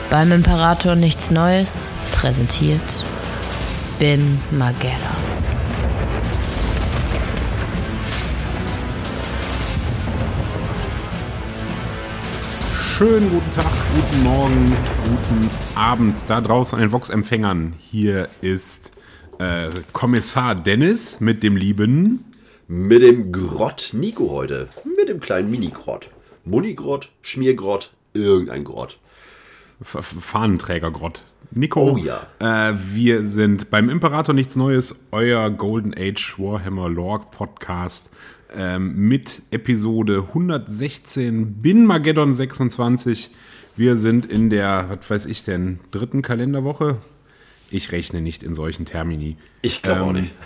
Beim Imperator nichts Neues präsentiert Bin Mageddon. Schönen guten Tag, guten Morgen, guten Abend da draußen an den Vox-Empfängern. Hier ist Kommissar Dennis mit dem lieben... Mit dem Grott Nico heute. Mit dem kleinen Mini-Grott. Muni-Grott, Schmiergrott, irgendein Grott. Fahnenträger-Grott. Nico, Oh ja. Wir sind beim Imperator nichts Neues, euer Golden Age Warhammer Lore Podcast mit Episode 116 Bin Mageddon 26. Wir sind in der, was weiß ich denn, dritten Kalenderwoche? Ich rechne nicht in solchen Termini. Ich glaube auch nicht.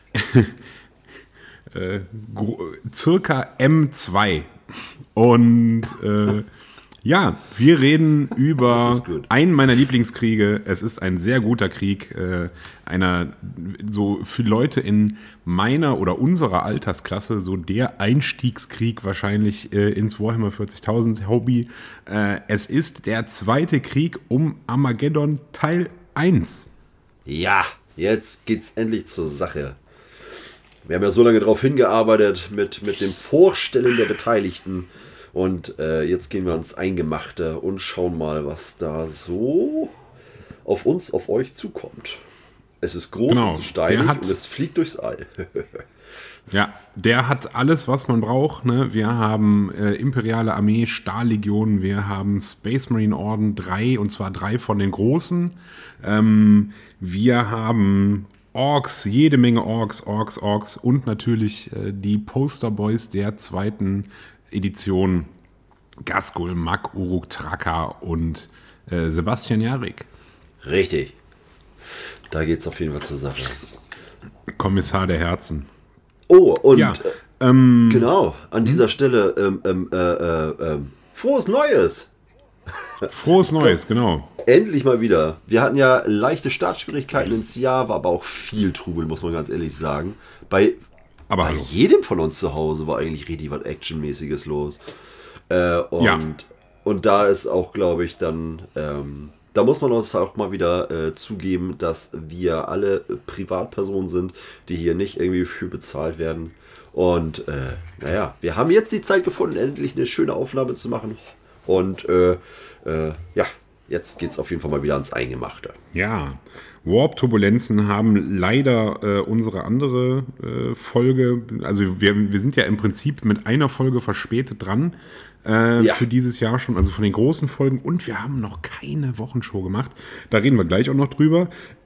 Circa M2. Und ja, wir reden über einen meiner Lieblingskriege. Es ist ein sehr guter Krieg. Einer, so für Leute in meiner oder unserer Altersklasse, so der Einstiegskrieg wahrscheinlich ins Warhammer 40.000 Hobby. Es ist der zweite Krieg um Armageddon Teil 1. Ja, jetzt geht's endlich zur Sache. Wir haben ja so lange darauf hingearbeitet mit dem Vorstellen der Beteiligten. Und jetzt gehen wir ans Eingemachte und schauen mal, was da so auf uns, auf euch zukommt. Es ist groß, Genau, es ist steinig und es fliegt durchs All. Ja, der hat alles, was man braucht. Ne? Wir haben Imperiale Armee, Stahllegionen, wir haben Space Marine Orden 3, und zwar 3 von den großen. Wir haben Orks, jede Menge Orks und natürlich die Posterboys der zweiten Edition. Ghazghkull, Mak, Uruk, Traka und Sebastian Jarek. Richtig. Da geht's auf jeden Fall zur Sache. Kommissar der Herzen. Oh, und Ja, genau, an dieser Stelle frohes Neues. Frohes Neues, genau. Endlich mal wieder. Wir hatten ja leichte Startschwierigkeiten ins Jahr, war aber auch viel Trubel, muss man ganz ehrlich sagen. Bei hallo. jedem von uns zu Hause war eigentlich richtig was Actionmäßiges los. Und da ist auch, glaube ich, dann, da muss man uns auch mal wieder zugeben, dass wir alle Privatpersonen sind, die hier nicht irgendwie für bezahlt werden. Und naja, wir haben jetzt die Zeit gefunden, endlich eine schöne Aufnahme zu machen. Und ja, jetzt geht es auf jeden Fall mal wieder ans Eingemachte. Ja, Warp-Turbulenzen haben leider unsere andere Folge, also wir sind ja im Prinzip mit einer Folge verspätet dran für dieses Jahr schon, also von den großen Folgen, und wir haben noch keine Wochenshow gemacht. Da reden wir gleich auch noch drüber.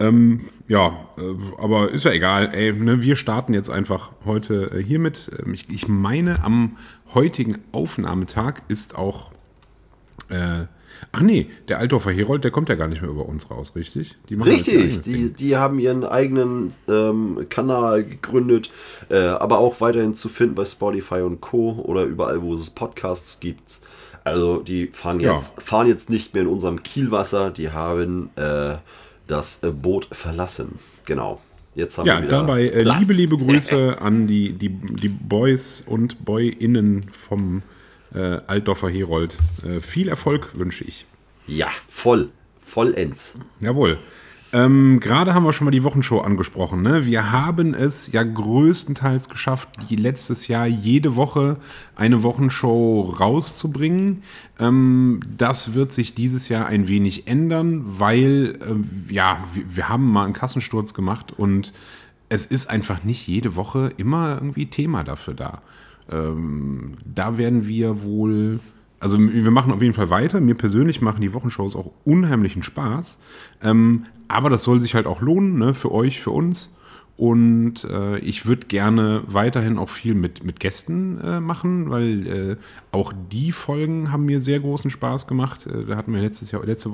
Aber ist ja egal. Ey, ne, wir starten jetzt einfach heute hiermit. Ich meine, am heutigen Aufnahmetag ist auch ach nee, der Altdorfer Herold, der kommt ja gar nicht mehr über uns raus, richtig? Richtig, die haben ihren eigenen Kanal gegründet, aber auch weiterhin zu finden bei Spotify und Co. oder überall, wo es Podcasts gibt. Also die fahren jetzt nicht mehr in unserem Kielwasser, die haben das Boot verlassen. Genau. Jetzt haben wir wieder dabei Platz. liebe Grüße an die Boys und Boyinnen vom Altdorfer Herold. Viel Erfolg wünsche ich. Ja, vollends. Jawohl. Gerade haben wir schon mal die Wochenshow angesprochen. Ne? Wir haben es ja größtenteils geschafft, die letztes Jahr jede Woche eine Wochenshow rauszubringen. Das wird sich dieses Jahr ein wenig ändern, weil wir haben mal einen Kassensturz gemacht und es ist einfach nicht jede Woche immer irgendwie Thema dafür da. Da werden wir wohl, also wir machen auf jeden Fall weiter. Mir persönlich machen die Wochenshows auch unheimlichen Spaß. Aber das soll sich halt auch lohnen, ne, für euch, für uns. Und ich würde gerne weiterhin auch viel mit Gästen machen, weil auch die Folgen haben mir sehr großen Spaß gemacht. Da hatten wir letztes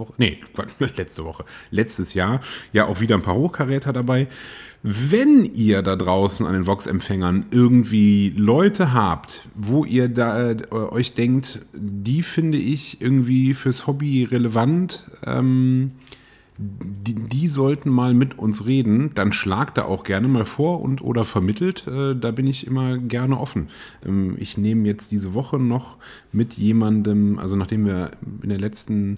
Jahr ja auch wieder ein paar Hochkaräter dabei. Wenn ihr da draußen an den Vox-Empfängern irgendwie Leute habt, wo ihr da euch denkt, die finde ich irgendwie fürs Hobby relevant, die sollten mal mit uns reden, dann schlagt da auch gerne mal vor und oder vermittelt. Da bin ich immer gerne offen. Ich nehme jetzt diese Woche noch mit jemandem, also nachdem wir in der letzten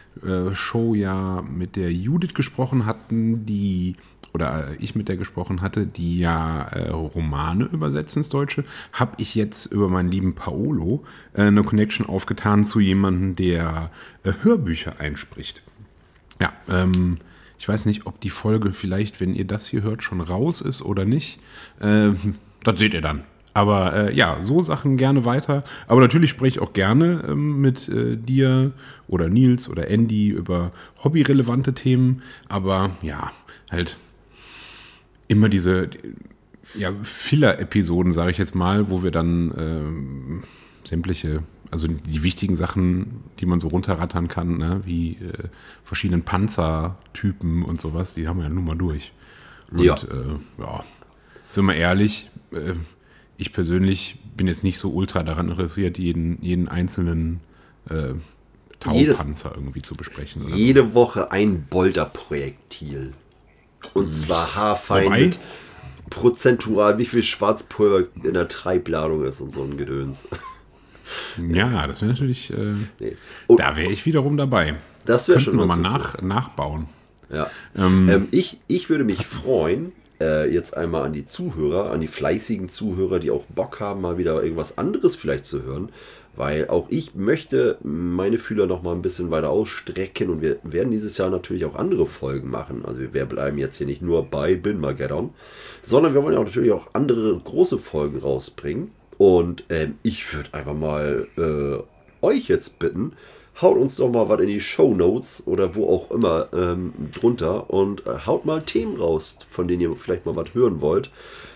Show ja mit der Judith gesprochen hatten, ich mit der gesprochen hatte, die ja Romane übersetzt ins Deutsche, habe ich jetzt über meinen lieben Paolo eine Connection aufgetan zu jemandem, der Hörbücher einspricht. Ja, ich weiß nicht, ob die Folge vielleicht, wenn ihr das hier hört, schon raus ist oder nicht. Das seht ihr dann. Aber ja, so Sachen gerne weiter. Aber natürlich spreche ich auch gerne mit dir oder Nils oder Andy über hobbyrelevante Themen. Aber ja, halt immer diese Filler-Episoden, sage ich jetzt mal, wo wir dann sämtliche, also die wichtigen Sachen, die man so runterrattern kann, ne, wie verschiedenen Panzertypen und sowas, die haben wir ja nun mal durch. Und ja, sind wir ehrlich, ich persönlich bin jetzt nicht so ultra daran interessiert, jeden einzelnen Taupanzer irgendwie zu besprechen. Oder? Jede Woche ein Bolter-Projektil. Und zwar haarfein mit prozentual, wie viel Schwarzpulver in der Treibladung ist und so ein Gedöns. Ja, das wäre natürlich, Nee. da wäre ich wiederum dabei. Das wäre schon mal nachbauen. Ja. Ich würde mich freuen, jetzt einmal an die Zuhörer, an die fleißigen Zuhörer, die auch Bock haben, mal wieder irgendwas anderes vielleicht zu hören, weil auch ich möchte meine Fühler noch mal ein bisschen weiter ausstrecken und wir werden dieses Jahr natürlich auch andere Folgen machen. Also wir bleiben jetzt hier nicht nur bei Bin-Mageddon, sondern wir wollen ja auch natürlich auch andere große Folgen rausbringen. Und ich würde einfach mal euch jetzt bitten, haut uns doch mal was in die Shownotes oder wo auch immer drunter und haut mal Themen raus, von denen ihr vielleicht mal was hören wollt.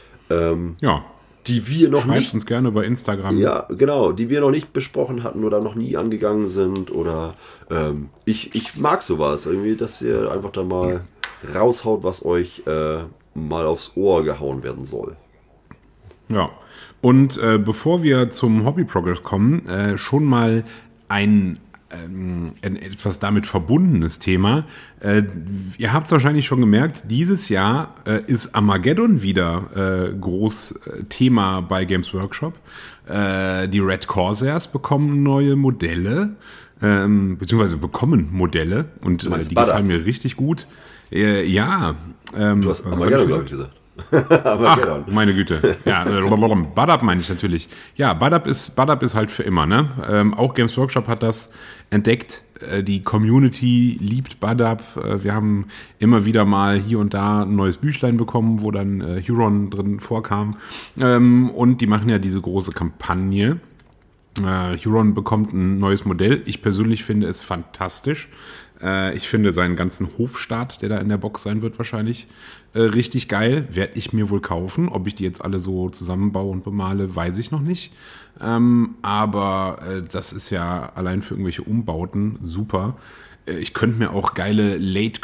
Die wir noch Schreibt nicht... uns gerne bei Instagram. Ja, genau, die wir noch nicht besprochen hatten oder noch nie angegangen sind oder ich mag sowas, irgendwie, dass ihr einfach da mal raushaut, was euch mal aufs Ohr gehauen werden soll. Ja, und bevor wir zum Hobby-Progress kommen, schon mal ein etwas damit verbundenes Thema. Ihr habt es wahrscheinlich schon gemerkt, dieses Jahr ist Armageddon wieder groß Thema bei Games Workshop. Die Red Corsairs bekommen neue Modelle, beziehungsweise bekommen Modelle und die gefallen mir richtig gut. Ja. Du hast Armageddon, glaube ich, gesagt. Ach, meine Güte. Ja, Bud-Up meine ich natürlich. Ja, Bud-Up ist halt für immer, ne? Auch Games Workshop hat das entdeckt. Die Community liebt Bud-Up. Wir haben immer wieder mal hier und da ein neues Büchlein bekommen, wo dann Huron drin vorkam. Und die machen ja diese große Kampagne. Huron bekommt ein neues Modell. Ich persönlich finde es fantastisch. Ich finde seinen ganzen Hofstaat, der da in der Box sein wird, wahrscheinlich richtig geil. Werde ich mir wohl kaufen. Ob ich die jetzt alle so zusammenbaue und bemale, weiß ich noch nicht. Aber das ist ja allein für irgendwelche Umbauten super. Ich könnte mir auch geile Late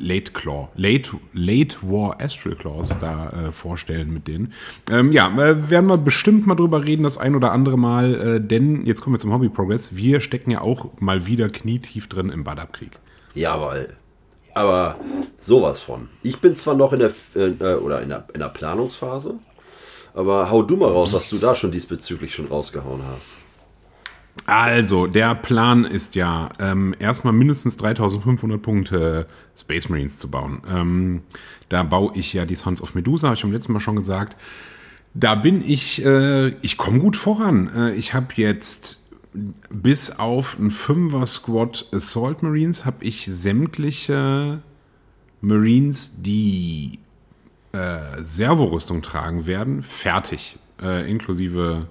War Astral Claws da vorstellen mit denen. Werden wir bestimmt mal drüber reden, das ein oder andere Mal, denn jetzt kommen wir zum Hobby Progress. Wir stecken ja auch mal wieder knietief drin im Bud-Up-Krieg. Jawohl. Aber sowas von. Ich bin zwar noch in der Planungsphase, aber hau du mal raus, was du da schon diesbezüglich schon rausgehauen hast. Also, der Plan ist ja, erstmal mindestens 3500 Punkte Space Marines zu bauen. Da baue ich ja die Sons of Medusa, habe ich beim letzten Mal schon gesagt. Da bin ich komme gut voran. Ich habe jetzt bis auf ein 5er-Squad Assault Marines habe ich sämtliche Marines, die Servorüstung tragen werden, fertig. Inklusive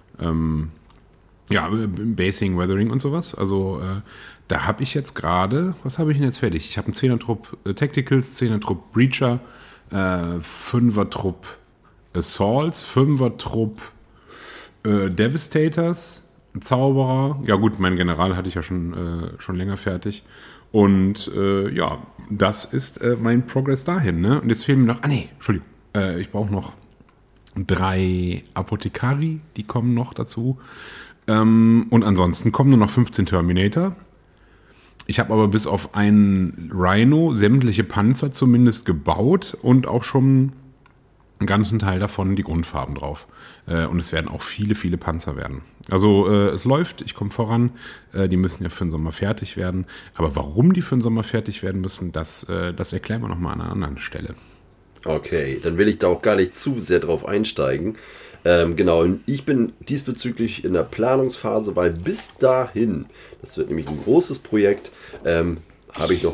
Basing, Weathering und sowas. Also da habe ich jetzt gerade, was habe ich denn jetzt fertig? Ich habe einen 10er-Trupp Tacticals, 10er-Trupp Breacher, 5er-Trupp Assaults, 5er-Trupp Devastators, Zauberer. Ja gut, mein General hatte ich ja schon länger fertig. Und das ist mein Progress dahin. Ne? Und jetzt fehlen mir noch, Entschuldigung, ich brauche noch 3 Apothekari, die kommen noch dazu. Und ansonsten kommen nur noch 15 Terminator. Ich habe aber bis auf einen Rhino sämtliche Panzer zumindest gebaut und auch schon einen ganzen Teil davon die Grundfarben drauf. Und es werden auch viele, viele Panzer werden. Also es läuft, ich komme voran. Die müssen ja für den Sommer fertig werden. Aber warum die für den Sommer fertig werden müssen, das erklären wir nochmal an einer anderen Stelle. Okay, dann will ich da auch gar nicht zu sehr drauf einsteigen. Genau, und ich bin diesbezüglich in der Planungsphase, weil bis dahin, das wird nämlich ein großes Projekt, habe ich noch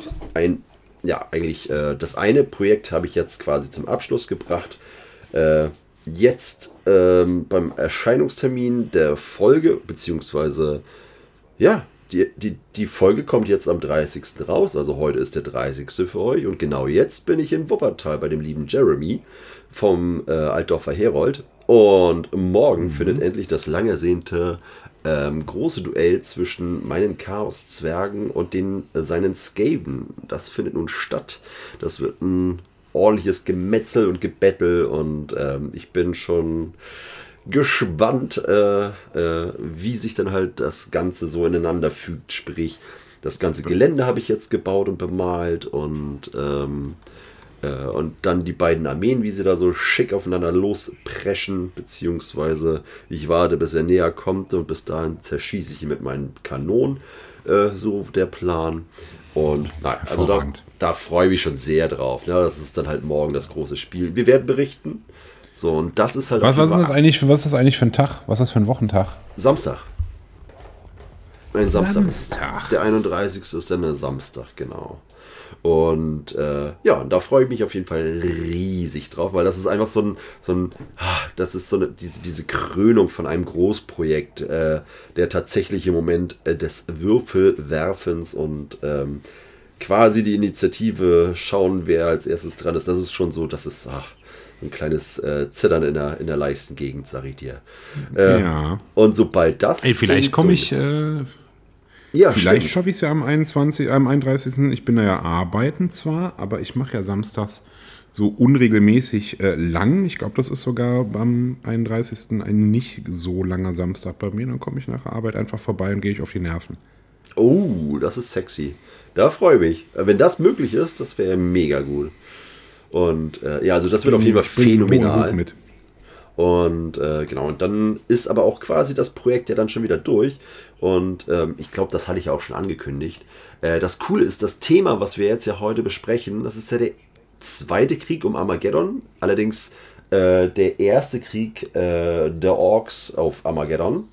das eine Projekt habe ich jetzt quasi zum Abschluss gebracht. Jetzt beim Erscheinungstermin der Folge, beziehungsweise, ja, die Folge kommt jetzt am 30. raus, also heute ist der 30. für euch und genau jetzt bin ich in Wuppertal bei dem lieben Jeremy vom Altdorfer Herold und morgen findet endlich das lang ersehnte große Duell zwischen meinen Chaos-Zwergen und seinen Skaven. Das findet nun statt. Das wird ein ordentliches Gemetzel und Gebettel und ich bin schon gespannt, wie sich dann halt das Ganze so ineinander fügt. Sprich, das ganze Gelände habe ich jetzt gebaut und bemalt und dann die beiden Armeen, wie sie da so schick aufeinander lospreschen, beziehungsweise ich warte, bis er näher kommt und bis dahin zerschieße ich ihn mit meinen Kanonen, so der Plan. Und nein, also da freue ich mich schon sehr drauf. Ne? Das ist dann halt morgen das große Spiel. Wir werden berichten. So, und das ist halt. Was ist das eigentlich für ein Tag? Was ist das für ein Wochentag? Samstag. Ein Samstag. Der 31. ist dann der Samstag, genau. Und ja, da freue ich mich auf jeden Fall riesig drauf, weil das ist einfach das ist diese Krönung von einem Großprojekt, der tatsächlich im Moment des Würfelwerfens und quasi die Initiative schauen, wer als erstes dran ist. Das ist schon so, das ist ein kleines Zittern in der leichten Gegend, sag ich dir. Ja. Und sobald das... Ey, vielleicht komme ich... Ja, vielleicht schaffe ich es ja am 31. Ich bin da ja arbeiten zwar, aber ich mache ja samstags so unregelmäßig lang. Ich glaube, das ist sogar am 31. ein nicht so langer Samstag bei mir. Dann komme ich nach der Arbeit einfach vorbei und gehe ich auf die Nerven. Oh, das ist sexy. Da freue ich mich. Wenn das möglich ist, das wäre mega gut. Und ja, also das wird auf jeden Fall phänomenal. Mit. Und genau, und dann ist aber auch quasi das Projekt ja dann schon wieder durch. Und ich glaube, das hatte ich ja auch schon angekündigt. Das Coole ist, das Thema, was wir jetzt ja heute besprechen, das ist ja der zweite Krieg um Armageddon. Allerdings der erste Krieg der Orks auf Armageddon.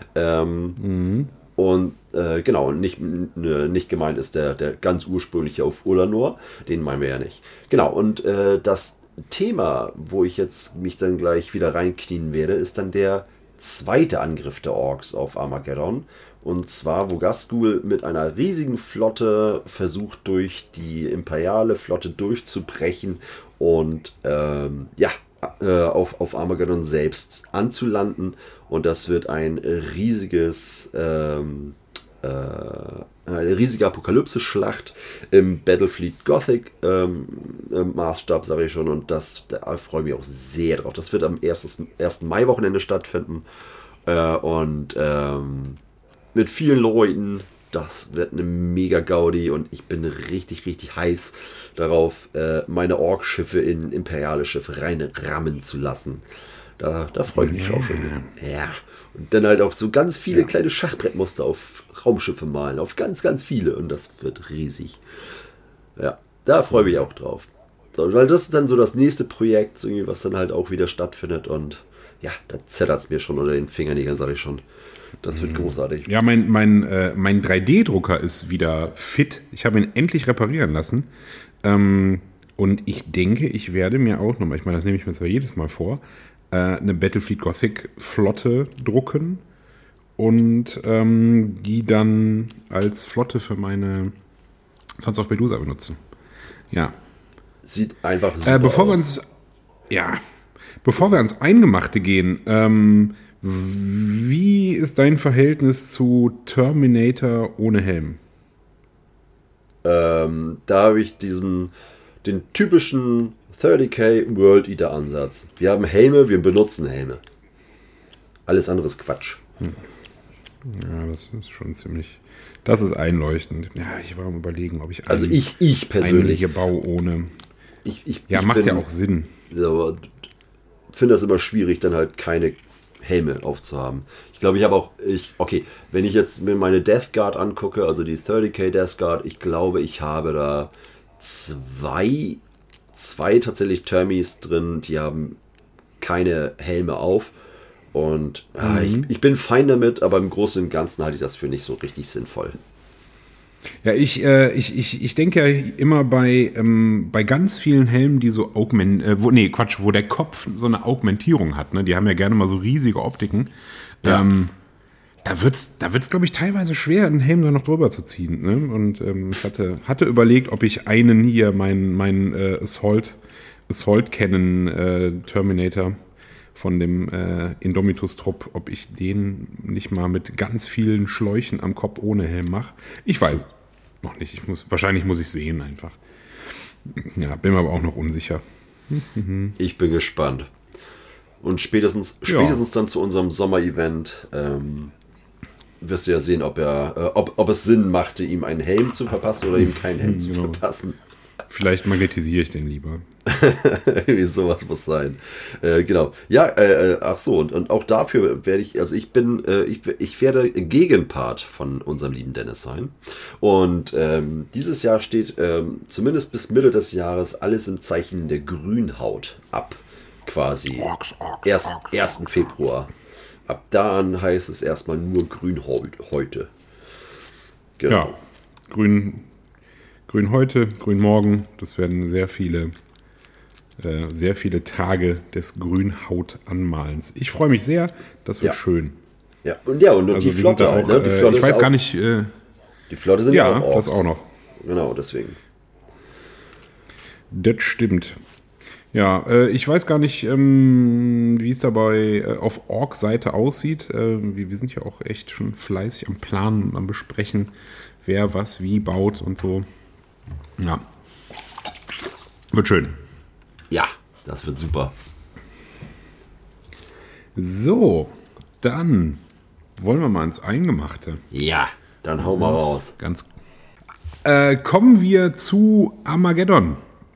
Und genau, nicht gemeint ist der ganz ursprüngliche auf Ulanor. Den meinen wir ja nicht. Genau, und das Thema, wo ich jetzt mich dann gleich wieder reinknien werde, ist dann der zweite Angriff der Orks auf Armageddon. Und zwar, wo Ghazghkull mit einer riesigen Flotte versucht, durch die imperiale Flotte durchzubrechen und auf Armageddon selbst anzulanden. Und das wird eine riesige Apokalypse-Schlacht im Battlefleet Gothic Maßstab, sage ich schon. Und da freue ich mich auch sehr drauf. Das wird am 1. Mai-Wochenende stattfinden. Und mit vielen Leuten. Das wird eine mega Gaudi. Und ich bin richtig, richtig heiß darauf, meine Ork-Schiffe in imperiale Schiffe reinrammen zu lassen. Da freue ich mich auch schon. Ja. Und dann halt auch so ganz viele kleine Schachbrettmuster auf Raumschiffe malen. Auf ganz, ganz viele. Und das wird riesig. Ja, da freue ich mich auch drauf. So, weil das ist dann so das nächste Projekt, irgendwie, was dann halt auch wieder stattfindet. Und ja, da zettert es mir schon unter den Fingernägeln, sage ich schon. Das wird großartig. Ja, mein 3D-Drucker ist wieder fit. Ich habe ihn endlich reparieren lassen. Und ich denke, ich werde mir auch nochmal, ich meine, das nehme ich mir zwar jedes Mal vor, eine Battlefleet Gothic Flotte drucken und die dann als Flotte für meine Sons of Medusa benutzen. Ja. Sieht einfach super bevor aus. Bevor wir ans Eingemachte gehen, wie ist dein Verhältnis zu Terminator ohne Helm? Da habe ich den typischen 30k World Eater Ansatz. Wir haben Helme, wir benutzen Helme. Alles andere ist Quatsch. Ja, das ist schon ziemlich... Das ist einleuchtend. Ja, ich war am Überlegen, ob ich ich persönlich hier baue ohne... Ich macht ja auch Sinn. finde das immer schwierig, dann halt keine Helme aufzuhaben. Ich glaube, ich habe auch, okay, wenn ich jetzt mir meine Death Guard angucke, also die 30k Death Guard, ich glaube, ich habe da zwei tatsächlich Termis drin, die haben keine Helme auf. Und ich bin fein damit, aber im Großen und Ganzen halte ich das für nicht so richtig sinnvoll. Ja, ich denke ja immer bei ganz vielen Helmen, die so wo der Kopf so eine Augmentierung hat, ne? Die haben ja gerne mal so riesige Optiken. Ja. Da wird's, glaube ich, teilweise schwer, einen Helm da noch drüber zu ziehen. Ne? Und ich hatte überlegt, ob ich einen hier, meinen Assault Cannon Terminator von dem Indomitus-Trupp, ob ich den nicht mal mit ganz vielen Schläuchen am Kopf ohne Helm mache. Ich weiß noch nicht. Wahrscheinlich muss ich sehen einfach. Ja, bin mir aber auch noch unsicher. Ich bin gespannt. Und spätestens dann zu unserem Sommer-Event wirst du ja sehen, ob es Sinn machte, ihm einen Helm zu verpassen oder ihm keinen Helm zu verpassen. Vielleicht magnetisiere ich den lieber. Irgendwie sowas muss sein. Genau. Ja, ach so, und auch dafür werde ich werde Gegenpart von unserem lieben Dennis sein. Und dieses Jahr steht zumindest bis Mitte des Jahres alles im Zeichen der Grünhaut ab. Quasi. Orks. 1. Februar. Ab da an heißt es erstmal nur Grünhäute. Genau. Ja, Grün heute, Grün morgen. Das werden sehr viele Tage des Grünhautanmalens. Ich freue mich sehr. Das wird schön. Ja, und also die Flotte auch. Ne? Die Flotte ich weiß gar nicht. Die Flotte sind ja auch Orks. Das auch noch. Genau, deswegen. Das stimmt. Ja, ich weiß gar nicht, wie es dabei auf Ork-Seite aussieht. Wir sind ja auch echt schon fleißig am Planen, am Besprechen, wer was wie baut und so. Ja. Wird schön. Ja, das wird super. So, dann wollen wir mal ins Eingemachte. Ja, dann hau mal raus. Kommen wir zu Armageddon.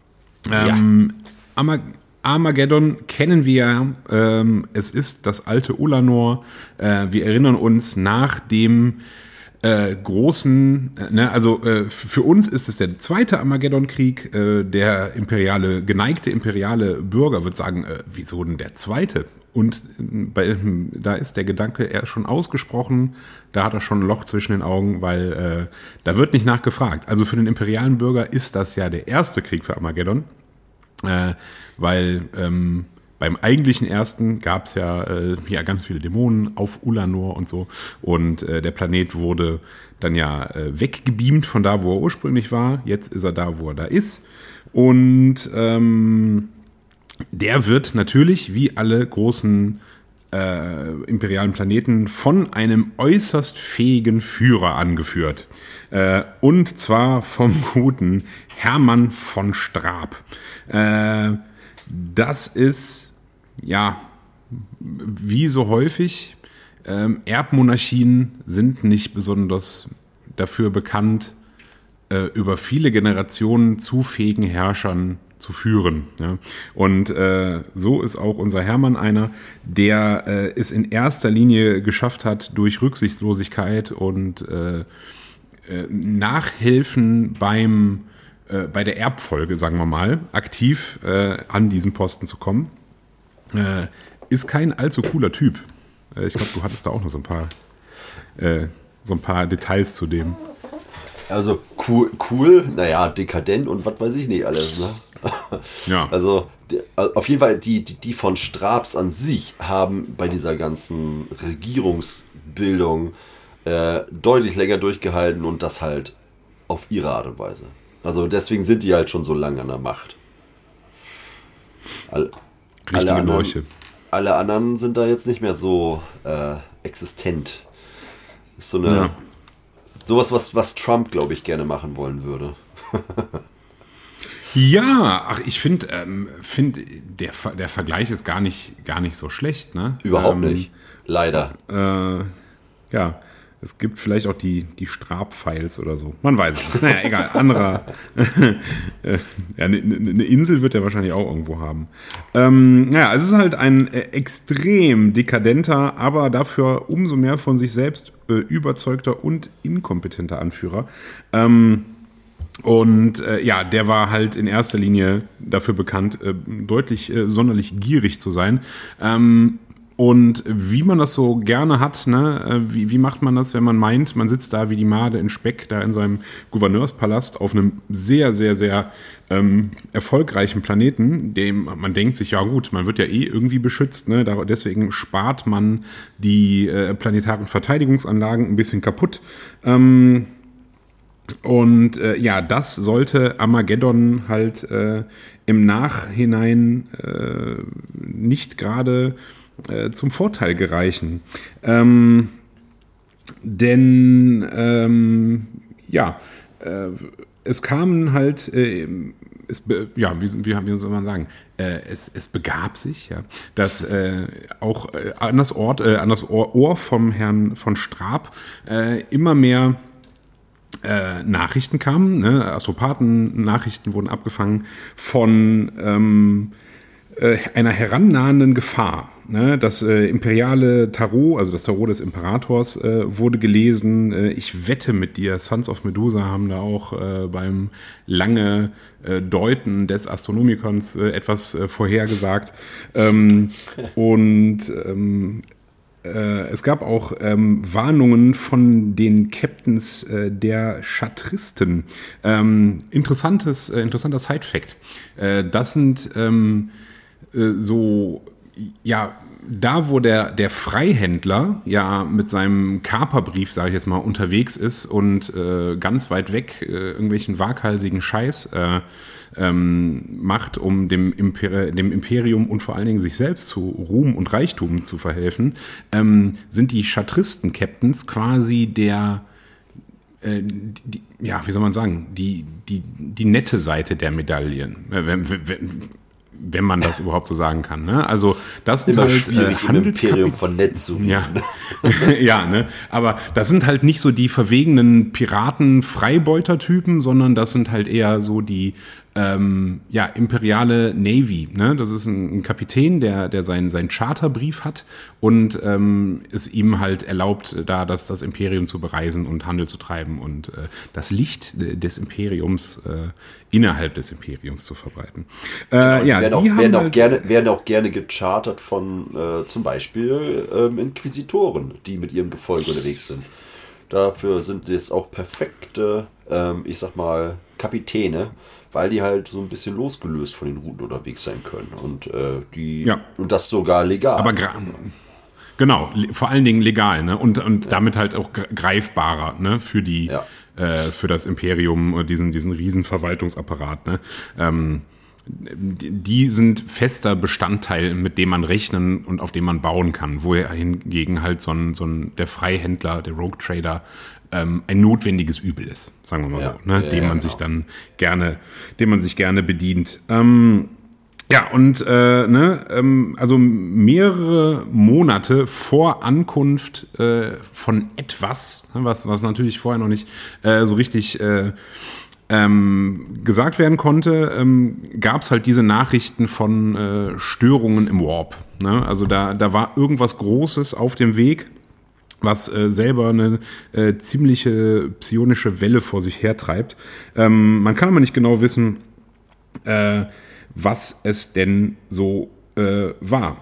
Armageddon kennen wir, es ist das alte Ulanor. Wir erinnern uns nach dem großen, für uns ist es der zweite Armageddon-Krieg. Der geneigte imperiale Bürger wird sagen, wieso denn der zweite? Und da ist der Gedanke eher schon ausgesprochen, da hat er schon ein Loch zwischen den Augen, weil da wird nicht nachgefragt. Also für den imperialen Bürger ist das ja der erste Krieg für Armageddon. Weil beim eigentlichen ersten gab es ja ganz viele Dämonen auf Ulanor und so. Und der Planet wurde dann ja weggebeamt von da, wo er ursprünglich war. Jetzt ist er da, wo er da ist. Und der wird natürlich, wie alle großen imperialen Planeten, von einem äußerst fähigen Führer angeführt. Und zwar vom guten Hermann von Straab. Das ist, ja, wie so häufig, Erbmonarchien sind nicht besonders dafür bekannt, über viele Generationen zu fähigen Herrschern zu führen. Ja. Und so ist auch unser Hermann einer, der es in erster Linie geschafft hat, durch Rücksichtslosigkeit und Nachhelfen bei der Erbfolge, sagen wir mal, aktiv an diesen Posten zu kommen. Ist kein allzu cooler Typ. Ich glaube, du hattest da auch noch so ein paar Details zu dem. Also cool, naja, dekadent und was weiß ich nicht alles, ne? Ja. Also auf jeden Fall, die von Straabs an sich haben bei dieser ganzen Regierungsbildung deutlich länger durchgehalten und das halt auf ihre Art und Weise. Also deswegen sind die halt schon so lange an der Macht. Richtige Leuche. Alle anderen sind da jetzt nicht mehr so existent. Ist so eine sowas, was Trump, glaube ich, gerne machen wollen würde. Ja, ich finde, der Vergleich ist gar nicht so schlecht, ne? Überhaupt nicht. Leider. Ja. Es gibt vielleicht auch die Strab-Files oder so. Man weiß es nicht. Naja, egal. Anderer. Ja, eine Insel wird er wahrscheinlich auch irgendwo haben. Naja, es ist halt ein extrem dekadenter, aber dafür umso mehr von sich selbst überzeugter und inkompetenter Anführer. Der war halt in erster Linie dafür bekannt, deutlich sonderlich gierig zu sein. Und wie man das so gerne hat, ne, wie macht man das, wenn man meint, man sitzt da wie die Made in Speck da in seinem Gouverneurspalast auf einem sehr, sehr, sehr erfolgreichen Planeten, dem man denkt sich, ja gut, man wird ja eh irgendwie beschützt, ne, deswegen spart man die planetaren Verteidigungsanlagen ein bisschen kaputt. Das sollte Armageddon halt im Nachhinein nicht gerade zum Vorteil gereichen. Es kamen halt, wie soll man sagen, es begab sich, ja, dass auch an das Ohr vom Herrn von Strab immer mehr Nachrichten kamen, ne? Astropathen-Nachrichten wurden abgefangen von einer herannahenden Gefahr. Ne? Das imperiale Tarot, also das Tarot des Imperators, wurde gelesen. Ich wette mit dir, Sons of Medusa haben da auch beim lange Deuten des Astronomikons etwas vorhergesagt. Es gab auch Warnungen von den Captains der Chartristen. Interessanter Side-Fact. Das sind da wo der Freihändler ja mit seinem Kaperbrief, sage ich jetzt mal, unterwegs ist und ganz weit weg irgendwelchen waghalsigen Scheiß macht, um dem Imperium und vor allen Dingen sich selbst zu Ruhm und Reichtum zu verhelfen, sind die Chartristen-Captains quasi wie soll man sagen, die nette Seite der Medaillen, wenn man das überhaupt so sagen kann. Ne? Also das sind immer halt schwierig im Imperium von nett zu reden. Ja. Ja, ne? Aber das sind halt nicht so die verwegenen Piraten-Freibeuter-Typen, sondern das sind halt eher so die imperiale Navy. Ne? Das ist ein Kapitän, der seinen Charterbrief hat und es ihm halt erlaubt, da das Imperium zu bereisen und Handel zu treiben und das Licht des Imperiums innerhalb des Imperiums zu verbreiten. Werden auch gerne gechartert von zum Beispiel Inquisitoren, die mit ihrem Gefolge unterwegs sind. Dafür sind es auch perfekte, Kapitäne, weil die halt so ein bisschen losgelöst von den Routen unterwegs sein können und und das sogar legal. Aber genau, vor allen Dingen legal, ne? Und damit halt auch greifbarer, ne? Für das Imperium und diesen riesen Verwaltungsapparat, ne? Die sind fester Bestandteil, mit dem man rechnen und auf dem man bauen kann, wo hingegen halt der Freihändler, der Rogue Trader ein notwendiges Übel ist, sagen wir mal so, ne? Dem man sich gerne bedient. Also mehrere Monate vor Ankunft von etwas, was natürlich vorher noch nicht so richtig gesagt werden konnte, gab es halt diese Nachrichten von Störungen im Warp. Ne? Also da war irgendwas Großes auf dem Weg, was selber eine ziemliche psionische Welle vor sich hertreibt. Man kann aber nicht genau wissen, was es denn so war.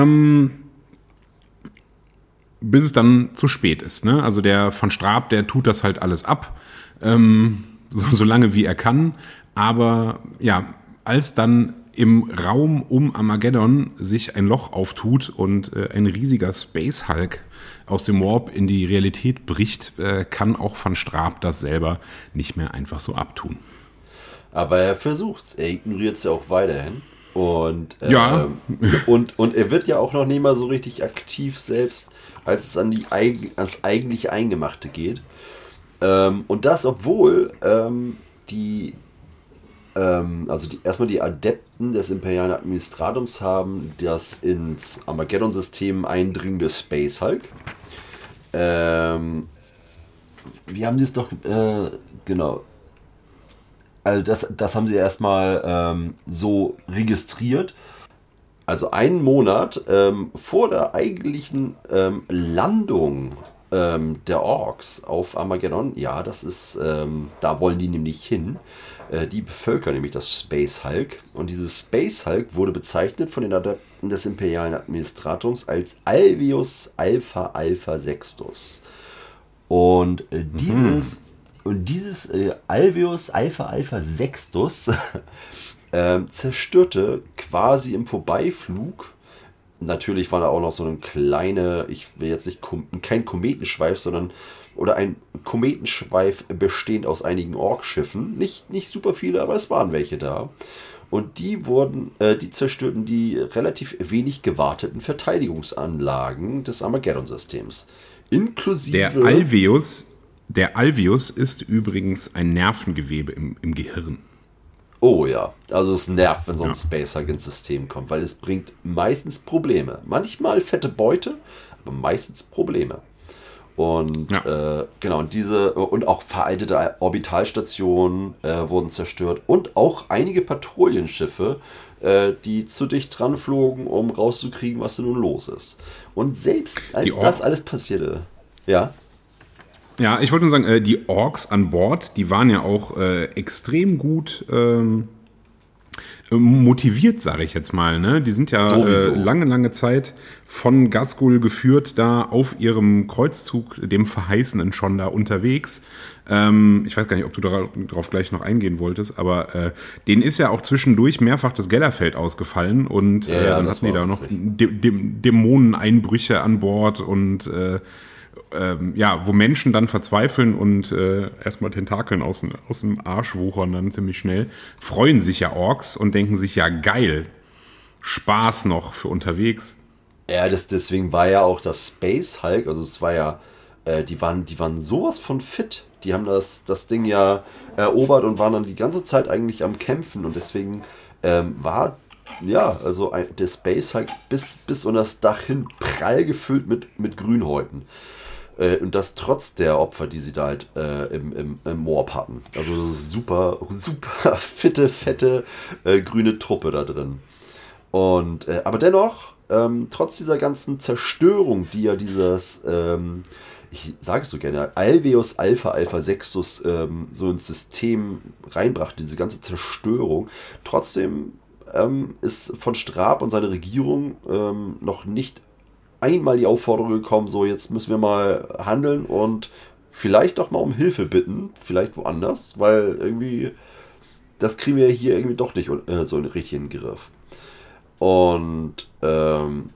Bis es dann zu spät ist. Ne? Also der von Strab, der tut das halt alles ab, so lange wie er kann. Aber ja, als dann im Raum um Armageddon sich ein Loch auftut und ein riesiger Space Hulk aus dem Warp in die Realität bricht, kann auch Van Strab das selber nicht mehr einfach so abtun. Aber er versucht's, er ignoriert es ja auch weiterhin. Und er wird ja auch noch nicht mal so richtig aktiv selbst, als es ans eigentliche Eingemachte geht. Und das, obwohl erstmal die Adepten des imperialen Administratums haben das ins Armageddon-System eindringende Space Hulk wie haben die es doch, genau. Also das haben sie erstmal so registriert. Also einen Monat vor der eigentlichen Landung der Orks auf Armageddon, ja, das ist, da wollen die nämlich hin. Die bevölkern nämlich das Space Hulk. Und dieses Space Hulk wurde bezeichnet von den Adepten des imperialen Administrators als Alveus Alpha Alpha Sextus. Und dieses Alveus Alpha Alpha Sextus zerstörte quasi im Vorbeiflug. Natürlich war da auch noch so eine kleine, ich will jetzt nicht, kein Kometenschweif, sondern oder ein Kometenschweif bestehend aus einigen Orkschiffen. Nicht super viele, aber es waren welche da. Und die zerstörten die relativ wenig gewarteten Verteidigungsanlagen des Armageddon-Systems. Inklusive. Der Alveus ist übrigens ein Nervengewebe im Gehirn. Oh ja, also es nervt, wenn so ein Space Hulk ins System kommt, weil es bringt meistens Probleme. Manchmal fette Beute, aber meistens Probleme. Und genau, und auch veraltete Orbitalstationen wurden zerstört und auch einige Patrouillenschiffe, die zu dicht dran flogen, um rauszukriegen, was denn nun los ist. Und selbst als das alles passierte, ja. Ja, ich wollte nur sagen, die Orks an Bord, die waren ja auch extrem gut motiviert, sage ich jetzt mal. Ne? Die sind ja lange Zeit von Ghazghkull geführt, da auf ihrem Kreuzzug, dem Verheißenen, schon da unterwegs. Ich weiß gar nicht, ob du darauf gleich noch eingehen wolltest, aber denen ist ja auch zwischendurch mehrfach das Gellerfeld ausgefallen und dann hatten die da noch Dämoneneinbrüche an Bord und wo Menschen dann verzweifeln und erstmal Tentakeln aus dem Arsch wuchern dann ziemlich schnell, freuen sich ja Orks und denken sich, ja geil, Spaß noch für unterwegs. Ja, deswegen war ja auch das Space Hulk, also es war ja, die waren sowas von fit. Die haben das Ding ja erobert und waren dann die ganze Zeit eigentlich am Kämpfen und deswegen war der Space Hulk bis unter das Dach hin prall gefüllt mit Grünhäuten. Und das trotz der Opfer, die sie da halt im Warp hatten. Also super fette, grüne Truppe da drin. Und aber dennoch, trotz dieser ganzen Zerstörung, die ja dieses, ich sage es so gerne, Alveus Alpha Alpha Sextus so ins System reinbrachte, diese ganze Zerstörung, trotzdem ist von Straab und seiner Regierung noch nicht einmal die Aufforderung gekommen, so jetzt müssen wir mal handeln und vielleicht doch mal um Hilfe bitten, vielleicht woanders, weil irgendwie das kriegen wir hier irgendwie doch nicht so richtig in den Griff. Und dann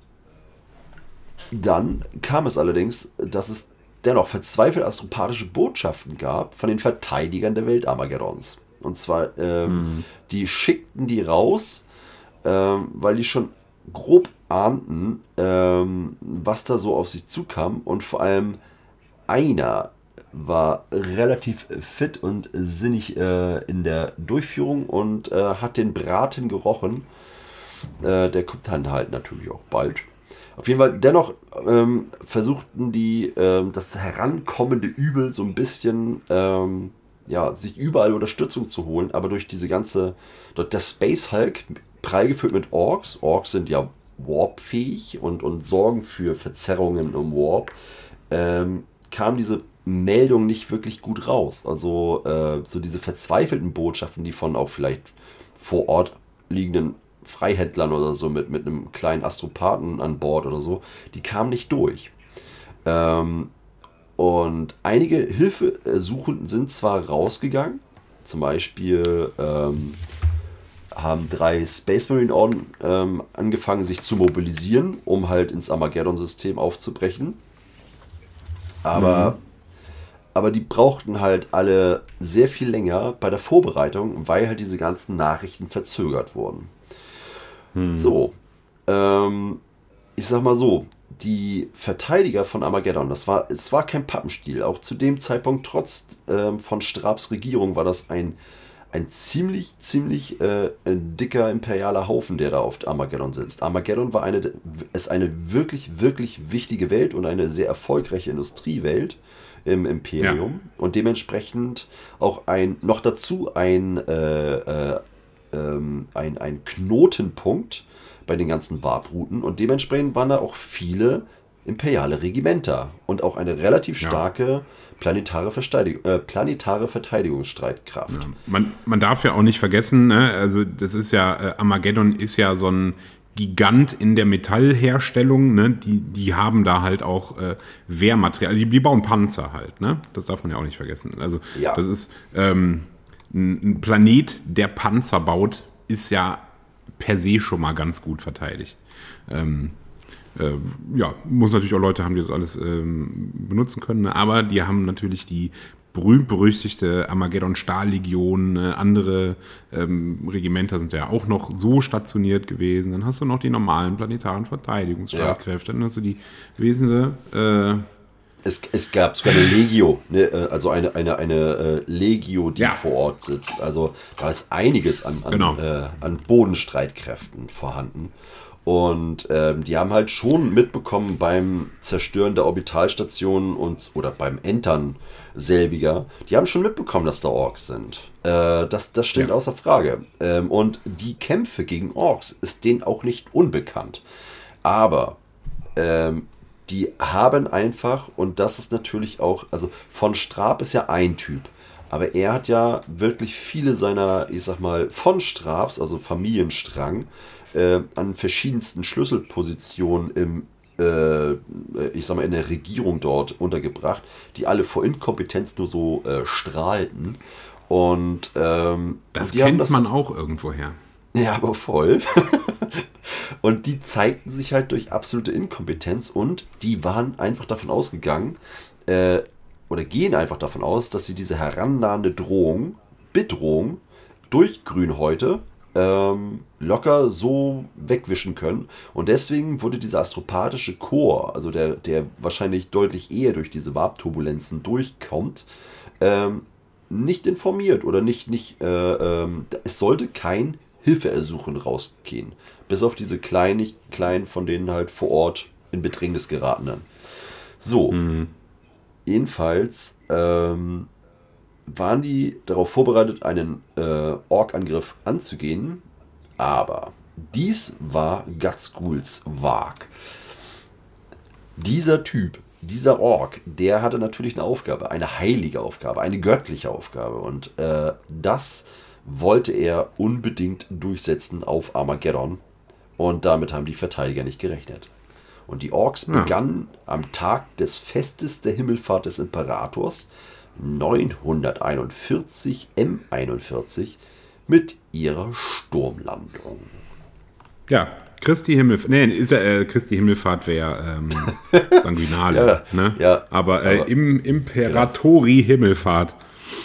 kam es allerdings, dass es dennoch verzweifelte astropathische Botschaften gab von den Verteidigern der Welt Armageddons. Und zwar, die schickten die raus, weil die schon grob ahnten, was da so auf sich zukam. Und vor allem einer war relativ fit und sinnig in der Durchführung und hat den Braten gerochen. Der kommt dann halt natürlich auch bald. Auf jeden Fall, dennoch versuchten die das herankommende Übel so ein bisschen sich überall Unterstützung zu holen, aber durch der Space Hulk, prall gefüllt mit Orks. Orks sind ja warpfähig und sorgen für Verzerrungen im Warp, kam diese Meldung nicht wirklich gut raus. Also so diese verzweifelten Botschaften, die von auch vielleicht vor Ort liegenden Freihändlern oder so mit einem kleinen Astropathen an Bord oder so, die kamen nicht durch. Und einige Hilfesuchenden sind zwar rausgegangen, zum Beispiel haben 3 Space Marine Orden angefangen, sich zu mobilisieren, um halt ins Armageddon-System aufzubrechen. Aber die brauchten halt alle sehr viel länger bei der Vorbereitung, weil halt diese ganzen Nachrichten verzögert wurden. So, ich sag mal so, die Verteidiger von Armageddon, es war kein Pappenstiel. Auch zu dem Zeitpunkt, trotz von Straabs Regierung, war das ein ein ziemlich ein dicker imperialer Haufen, der da auf Armageddon sitzt. Armageddon ist eine wirklich, wirklich wichtige Welt und eine sehr erfolgreiche Industriewelt im Imperium. Ja. Und dementsprechend auch noch dazu ein Knotenpunkt bei den ganzen Warp-Routen. Und dementsprechend waren da auch viele imperiale Regimenter und auch eine relativ starke planetare Verteidigungsstreitkraft. Ja. Man darf ja auch nicht vergessen, ne? Also das ist ja, Armageddon ist ja so ein Gigant in der Metallherstellung, ne? Die haben da halt auch Wehrmaterial, also die bauen Panzer halt, ne? Das darf man ja auch nicht vergessen. Also das ist ein Planet, der Panzer baut, ist ja per se schon mal ganz gut verteidigt. Muss natürlich auch Leute haben, die das alles benutzen können, ne? Aber die haben natürlich die berühmt-berüchtigte Armageddon-Stahllegion, andere Regimenter sind ja auch noch so stationiert gewesen. Dann hast du noch die normalen planetaren Verteidigungsstreitkräfte, dann hast du die wesentliche... Es gab sogar eine Legio, ne? Also eine Legio, die vor Ort sitzt. Also da ist einiges an Bodenstreitkräften vorhanden. Und die haben halt schon mitbekommen beim Zerstören der Orbitalstationen oder beim Entern selbiger, die haben schon mitbekommen, dass da Orks sind. Das steht außer Frage. Und die Kämpfe gegen Orks ist denen auch nicht unbekannt. Aber die haben einfach, und das ist natürlich auch, also von Straab ist ja ein Typ, aber er hat ja wirklich viele seiner, ich sag mal, von Straabs, also Familienstrang, an verschiedensten Schlüsselpositionen in der Regierung dort untergebracht, die alle vor Inkompetenz nur so strahlten. Und das kennt man auch irgendwoher. Ja, aber voll. Und die zeigten sich halt durch absolute Inkompetenz und die waren einfach davon ausgegangen, oder gehen einfach davon aus, dass sie diese herannahende Bedrohung durch Grünhäute locker so wegwischen können. Und deswegen wurde dieser astropathische Chor, also der wahrscheinlich deutlich eher durch diese Warp-Turbulenzen durchkommt, nicht informiert oder nicht es sollte kein Hilfeersuchen rausgehen. Bis auf diese kleinen, von denen halt vor Ort in Bedrängnis geratenen. So. Jedenfalls waren die darauf vorbereitet, einen Ork-Angriff anzugehen, aber dies war Gutsghouls Wag. Dieser Typ, dieser Ork, der hatte natürlich eine Aufgabe, eine heilige Aufgabe, eine göttliche Aufgabe und das wollte er unbedingt durchsetzen auf Armageddon und damit haben die Verteidiger nicht gerechnet. Und die Orks begannen am Tag des Festes der Himmelfahrt des Imperators 941 M41 mit ihrer Sturmlandung. Ja, Christi Himmelfahrt wäre Sanguinale, ne? Ja, aber im Imperatori Himmelfahrt.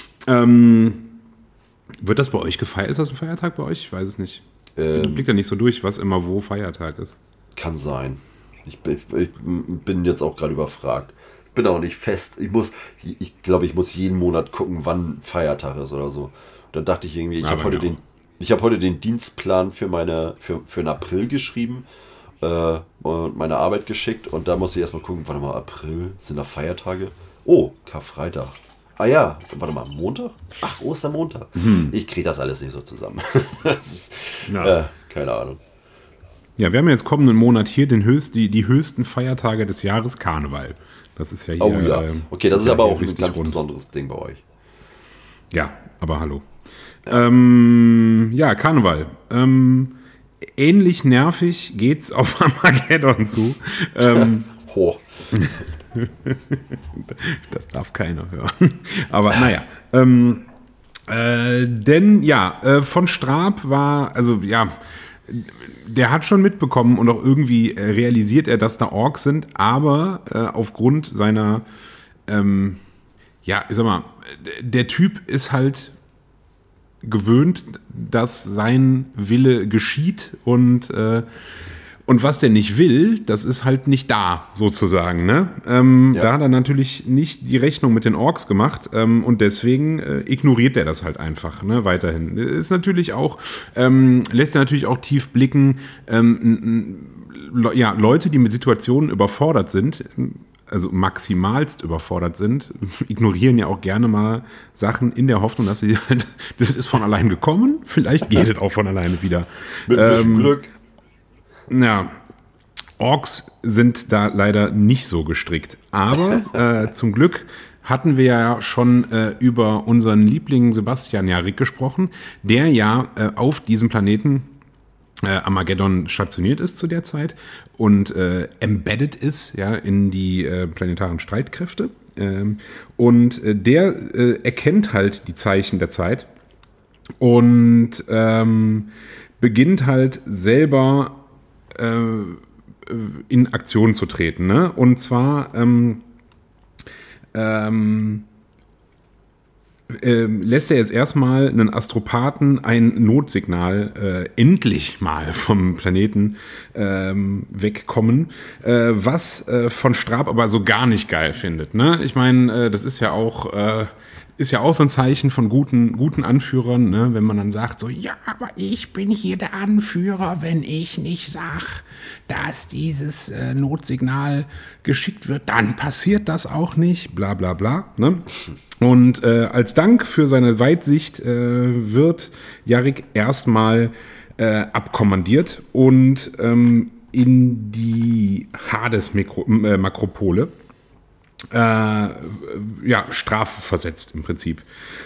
Wird das bei euch gefeiert? Ist das ein Feiertag bei euch? Ich weiß es nicht. Ich blick da nicht so durch, was immer wo Feiertag ist. Kann sein. Ich bin jetzt auch gerade überfragt. Ich bin auch nicht fest. Ich glaube, ich muss jeden Monat gucken, wann Feiertag ist oder so. Da dachte ich irgendwie, ich habe heute den Dienstplan für den April geschrieben und meine Arbeit geschickt und da muss ich erstmal gucken, warte mal, April, sind da Feiertage? Oh, Karfreitag. Ah ja, warte mal, Montag? Ach, Ostermontag. Ich kriege das alles nicht so zusammen. Das ist, keine Ahnung. Ja, wir haben jetzt kommenden Monat hier die höchsten Feiertage des Jahres, Karneval. Das ist ja hier. Oh ja. Okay, das ist aber auch ein ganz besonderes Ding bei euch. Ja, aber hallo. Ja, Karneval. Ähnlich nervig geht's auf Armageddon zu. Das darf keiner hören. Aber naja. Von Straab war, also ja, der hat schon mitbekommen und auch irgendwie realisiert er, dass da Orks sind, aber aufgrund seiner, ich sag mal, der Typ ist halt gewöhnt, dass sein Wille geschieht und Und was der nicht will, das ist halt nicht da, sozusagen. Ne? Da hat er natürlich nicht die Rechnung mit den Orks gemacht und deswegen ignoriert er das halt einfach, ne? Weiterhin. Ist natürlich auch, lässt er natürlich auch tief blicken, Leute, die mit Situationen überfordert sind, also maximalst überfordert sind, ignorieren ja auch gerne mal Sachen in der Hoffnung, dass sie halt, das ist von allein gekommen, vielleicht geht es auch von alleine wieder. Mit ein bisschen Glück. Ja, Orks sind da leider nicht so gestrickt. Aber zum Glück hatten wir ja schon über unseren Liebling Sebastian Jarrick gesprochen, der ja auf diesem Planeten Armageddon stationiert ist zu der Zeit und embedded ist ja in die planetaren Streitkräfte. Und der erkennt halt die Zeichen der Zeit und beginnt halt selber in Aktion zu treten. Ne? Und zwar lässt er jetzt erstmal einen Astropathen ein Notsignal endlich mal vom Planeten wegkommen, was von Straab aber so gar nicht geil findet. Ne? Ich meine, das ist ja auch so ein Zeichen von guten Anführern, ne? Wenn man dann sagt so, ja, aber ich bin hier der Anführer, wenn ich nicht sag, dass dieses Notsignal geschickt wird, dann passiert das auch nicht, bla bla bla. Ne? Und als Dank für seine Weitsicht wird Jarrick erstmal abkommandiert und in die Hades-Makropole Strafe versetzt im Prinzip.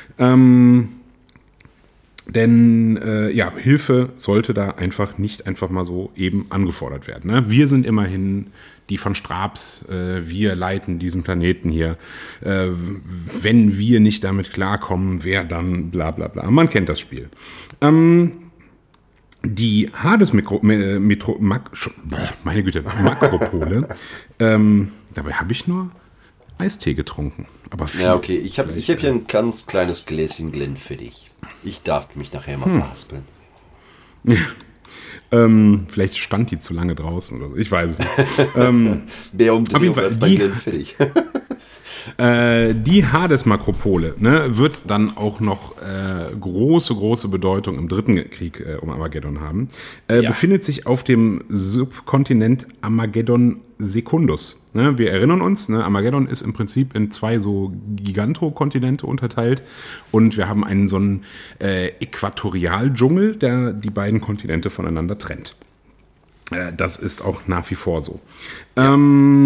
Denn Hilfe sollte da nicht einfach mal so eben angefordert werden. Ne? Wir sind immerhin die von Straabs, wir leiten diesen Planeten hier. Wenn wir nicht damit klarkommen, wer dann bla bla bla. Man kennt das Spiel. Die Makropole, dabei habe ich nur Eistee getrunken. Aber ja, okay. Ich hab hier ein ganz kleines Gläschen Glenfiddich. Ich darf mich nachher mal verhaspeln. Ja. Vielleicht stand die zu lange draußen oder so. Ich weiß es nicht. Mehr Umdrehung als bei Glenfiddich. Die Hades-Makropole, ne, wird dann auch noch große Bedeutung im dritten Krieg um Armageddon haben. Befindet sich auf dem Subkontinent Armageddon Secundus. Ne? Wir erinnern uns, ne, Armageddon ist im Prinzip in 2 so Gigantokontinente unterteilt und wir haben einen so einen Äquatorialdschungel, der die beiden Kontinente voneinander trennt. Das ist auch nach wie vor so. Ja.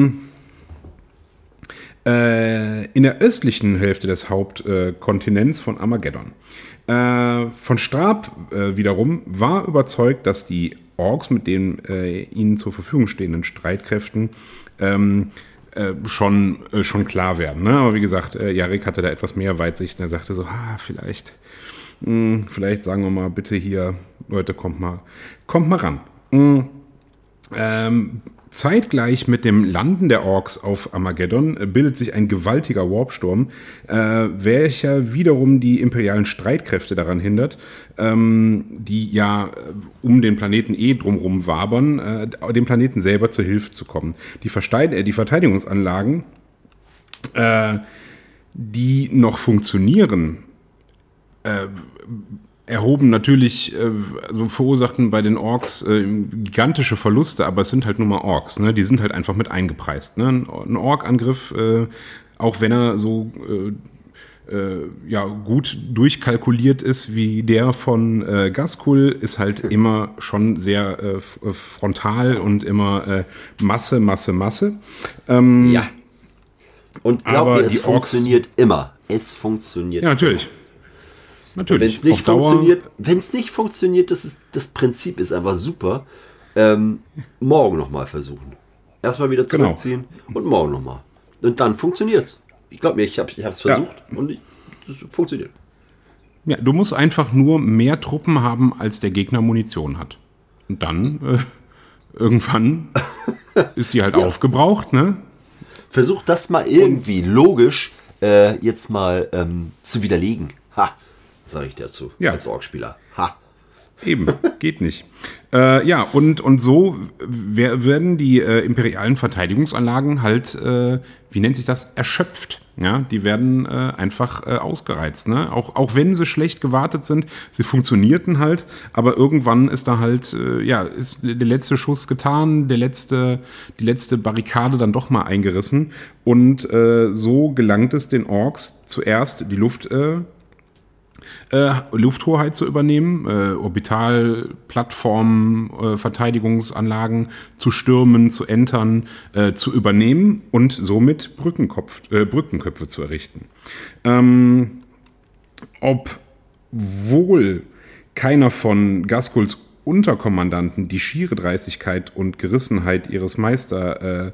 In der östlichen Hälfte des Hauptkontinents von Armageddon. Von Straab wiederum war überzeugt, dass die Orks mit den ihnen zur Verfügung stehenden Streitkräften schon klar werden. Ne? Aber wie gesagt, Jarrick hatte da etwas mehr Weitsicht und er sagte so, vielleicht sagen wir mal bitte hier, Leute, kommt mal ran. Zeitgleich mit dem Landen der Orks auf Armageddon bildet sich ein gewaltiger Warpsturm, welcher wiederum die imperialen Streitkräfte daran hindert, die ja um den Planeten drumherum wabern, dem Planeten selber zur Hilfe zu kommen. Die Verteidigungsanlagen, die noch funktionieren, erhoben natürlich, verursachten bei den Orks gigantische Verluste, aber es sind halt nur mal Orks, ne? Die sind halt einfach mit eingepreist. Ne? Ein Ork-Angriff, auch wenn er so gut durchkalkuliert ist wie der von Ghazghkull, ist halt immer schon sehr frontal und immer Masse. Ja. Und glaub mir, es funktioniert immer. Es funktioniert. Ja, natürlich. Wenn es nicht funktioniert, das Prinzip ist einfach super. Morgen nochmal versuchen. Erstmal wieder zurückziehen und morgen nochmal. Und dann funktioniert's. Ich glaube mir, ich habe es versucht und es funktioniert. Ja, du musst einfach nur mehr Truppen haben, als der Gegner Munition hat. Und dann irgendwann ist die halt aufgebraucht, ne? Versuch das mal irgendwie logisch jetzt mal zu widerlegen. Ha! Sag ich dazu, als Orkspieler. Ha! Eben, geht nicht. Ja, und so werden die imperialen Verteidigungsanlagen halt, wie nennt sich das, erschöpft. Ja, die werden einfach ausgereizt. Ne? Auch wenn sie schlecht gewartet sind, sie funktionierten halt, aber irgendwann ist da halt, ist der letzte Schuss getan, die letzte Barrikade dann doch mal eingerissen. Und so gelangt es den Orks zuerst, die Lufthoheit zu übernehmen, Orbitalplattformen, Verteidigungsanlagen zu stürmen, zu entern, zu übernehmen und somit Brückenköpfe zu errichten. Obwohl keiner von Ghazghkuls Unterkommandanten die schiere Dreistigkeit und Gerissenheit ihres Meisters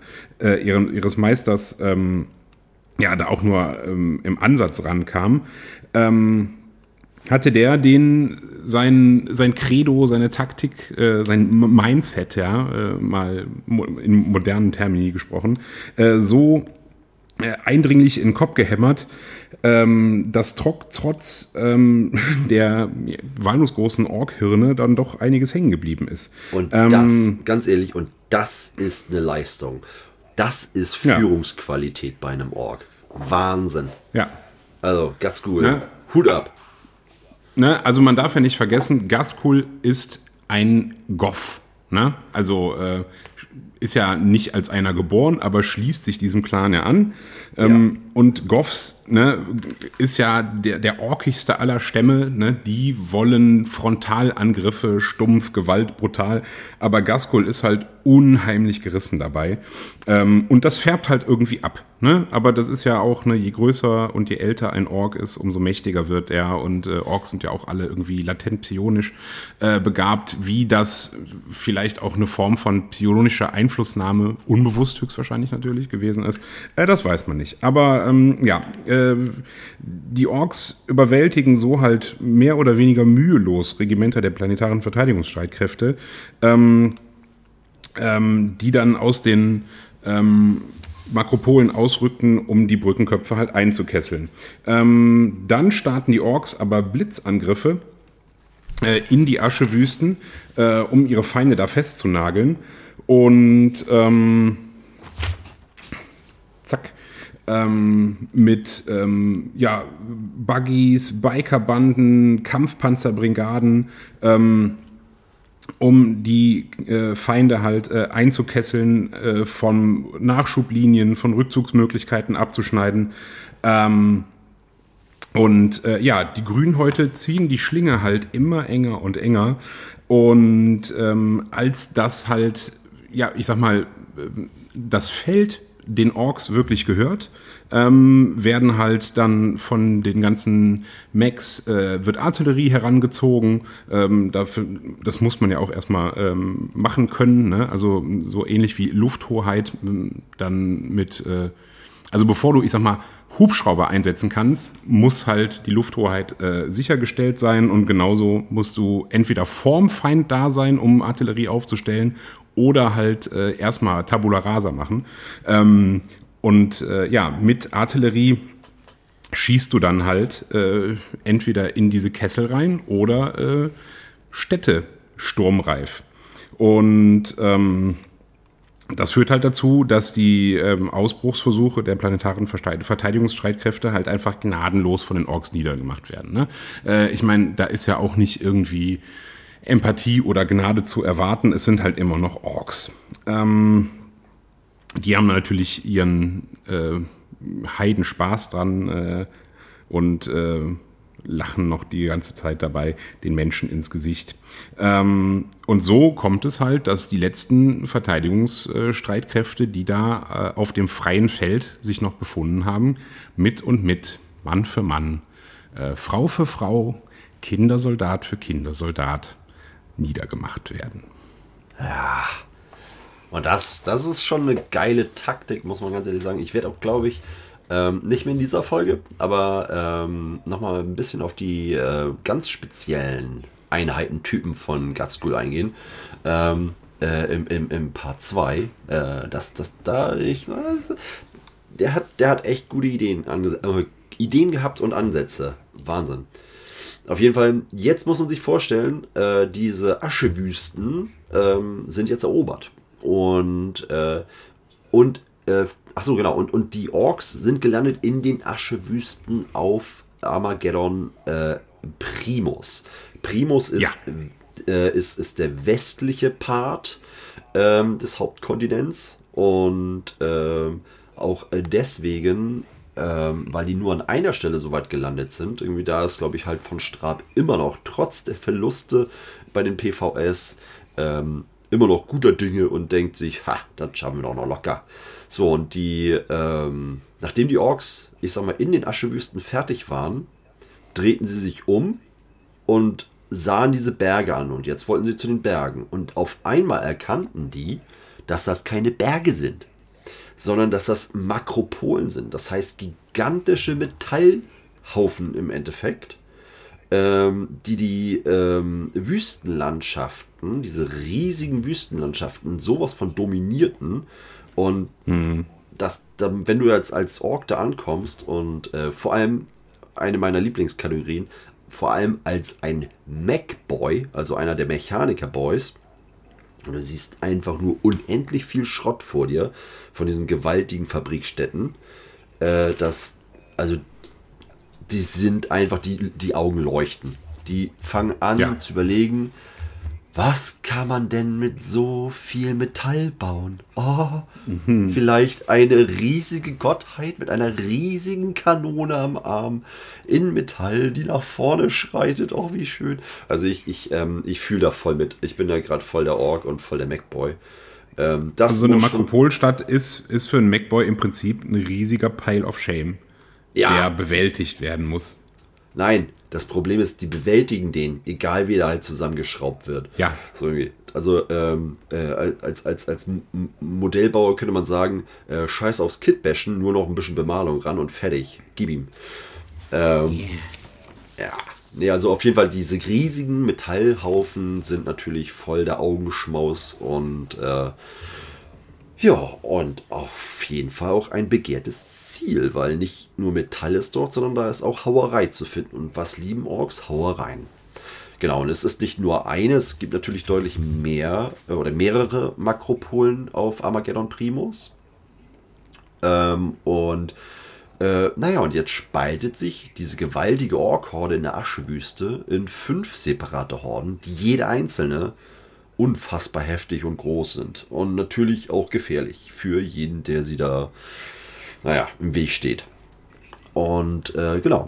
da auch nur im Ansatz rankam, hatte der sein Credo, seine Taktik, sein Mindset, mal in modernen Termini gesprochen, so eindringlich in den Kopf gehämmert, dass trotz der wahllos großen Ork-Hirne dann doch einiges hängen geblieben ist. Und das, ganz ehrlich, das ist eine Leistung. Das ist Führungsqualität bei einem Ork. Wahnsinn. Ja. Also, Ghazghkul, Hut ab. Ne, also man darf ja nicht vergessen, Ghazghkul ist ein Goff. Ne? Also ist ja nicht als einer geboren, aber schließt sich diesem Clan ja an. Und Goffs, ne, ist ja der orkigste aller Stämme. Ne? Die wollen Frontalangriffe, stumpf, Gewalt, brutal. Aber Ghazghkul ist halt unheimlich gerissen dabei. Und das färbt halt irgendwie ab. Ne? Aber das ist ja auch, ne, je größer und je älter ein Ork ist, umso mächtiger wird er. Und Orks sind ja auch alle irgendwie latent psionisch begabt, wie das vielleicht auch eine Form von psionischer Einflussnahme, unbewusst höchstwahrscheinlich natürlich gewesen ist. Das weiß man nicht. Aber die Orks überwältigen so halt mehr oder weniger mühelos Regimenter der planetaren Verteidigungsstreitkräfte, die dann aus den Makropolen ausrückten, um die Brückenköpfe halt einzukesseln. Dann starten die Orks aber Blitzangriffe in die Aschewüsten, um ihre Feinde da festzunageln. Und mit Buggies, Bikerbanden, Kampfpanzerbrigaden, um die Feinde halt einzukesseln, von Nachschublinien, von Rückzugsmöglichkeiten abzuschneiden. Die Grünhäute ziehen die Schlinge halt immer enger und enger. Und als das halt, das Feld den Orks wirklich gehört, werden halt dann von den ganzen Mechs, wird Artillerie herangezogen. Das muss man ja auch erstmal machen können. Ne? Also so ähnlich wie Lufthoheit dann mit, bevor du, Hubschrauber einsetzen kannst, muss halt die Lufthoheit sichergestellt sein. Und genauso musst du entweder vorm Feind da sein, um Artillerie aufzustellen, oder halt erstmal Tabula Rasa machen. Mit Artillerie schießt du dann halt entweder in diese Kessel rein oder Städte sturmreif. Und das führt halt dazu, dass die Ausbruchsversuche der planetaren Verteidigungsstreitkräfte halt einfach gnadenlos von den Orks niedergemacht werden. Ne? Da ist ja auch nicht irgendwie Empathie oder Gnade zu erwarten. Es sind halt immer noch Orks. Die haben natürlich ihren Heidenspaß dran und lachen noch die ganze Zeit dabei den Menschen ins Gesicht. Und so kommt es halt, dass die letzten Verteidigungsstreitkräfte, die da auf dem freien Feld sich noch befunden haben, mit, Mann für Mann, Frau für Frau, Kindersoldat für Kindersoldat niedergemacht werden. Ja, und das ist schon eine geile Taktik, muss man ganz ehrlich sagen. Ich werde auch, glaube ich, nicht mehr in dieser Folge, aber nochmal ein bisschen auf die ganz speziellen Einheitentypen von Ghazghkul eingehen. Im Part 2. Der hat echt gute Ideen gehabt und Ansätze. Wahnsinn. Auf jeden Fall, jetzt muss man sich vorstellen, diese Aschewüsten sind jetzt erobert. Ach so, genau. Und die Orks sind gelandet in den Aschewüsten auf Armageddon Primus. Primus ist der westliche Part des Hauptkontinents und auch deswegen, weil die nur an einer Stelle so weit gelandet sind. Irgendwie da ist, glaube ich, halt von Strab immer noch, trotz der Verluste bei den PvS, immer noch guter Dinge und denkt sich, ha, das schaffen wir doch noch locker. So, und nachdem die Orks, ich sag mal, in den Aschewüsten fertig waren, drehten sie sich um und sahen diese Berge an. Und jetzt wollten sie zu den Bergen. Und auf einmal erkannten die, dass das keine Berge sind, sondern dass das Makropolen sind. Das heißt, gigantische Metallhaufen im Endeffekt, die Wüstenlandschaften, diese riesigen Wüstenlandschaften, sowas von dominierten. Und wenn du jetzt als Ork da ankommst und vor allem eine meiner Lieblingskategorien, vor allem als ein Mech-Boy, also einer der Mechaniker-Boys, und du siehst einfach nur unendlich viel Schrott vor dir von diesen gewaltigen Fabrikstätten, die sind einfach, die Augen leuchten. Die fangen an zu überlegen, was kann man denn mit so viel Metall bauen? Vielleicht eine riesige Gottheit mit einer riesigen Kanone am Arm in Metall, die nach vorne schreitet. Oh, wie schön. Also ich fühle da voll mit. Ich bin da gerade voll der Ork und voll der Mech-Boy. Also so eine Makropolstadt ist für einen Mech-Boy im Prinzip ein riesiger Pile of Shame, der bewältigt werden muss. Nein, das Problem ist, die bewältigen den, egal wie der halt zusammengeschraubt wird. Ja. So irgendwie. Also als Modellbauer könnte man sagen, scheiß aufs Kitbashen, nur noch ein bisschen Bemalung ran und fertig. Gib ihm. Ja. Nee, also auf jeden Fall, diese riesigen Metallhaufen sind natürlich voll der Augenschmaus und und auf jeden Fall auch ein begehrtes Ziel, weil nicht nur Metall ist dort, sondern da ist auch Hauerei zu finden. Und was lieben Orks? Hauereien. Genau, und es ist nicht nur eine, es gibt natürlich deutlich mehr oder mehrere Makropolen auf Armageddon Primus. Und jetzt spaltet sich diese gewaltige Ork-Horde in der Aschewüste in 5 separate Horden, die jede einzelne unfassbar heftig und groß sind. Und natürlich auch gefährlich für jeden, der sie da, im Weg steht. Und genau.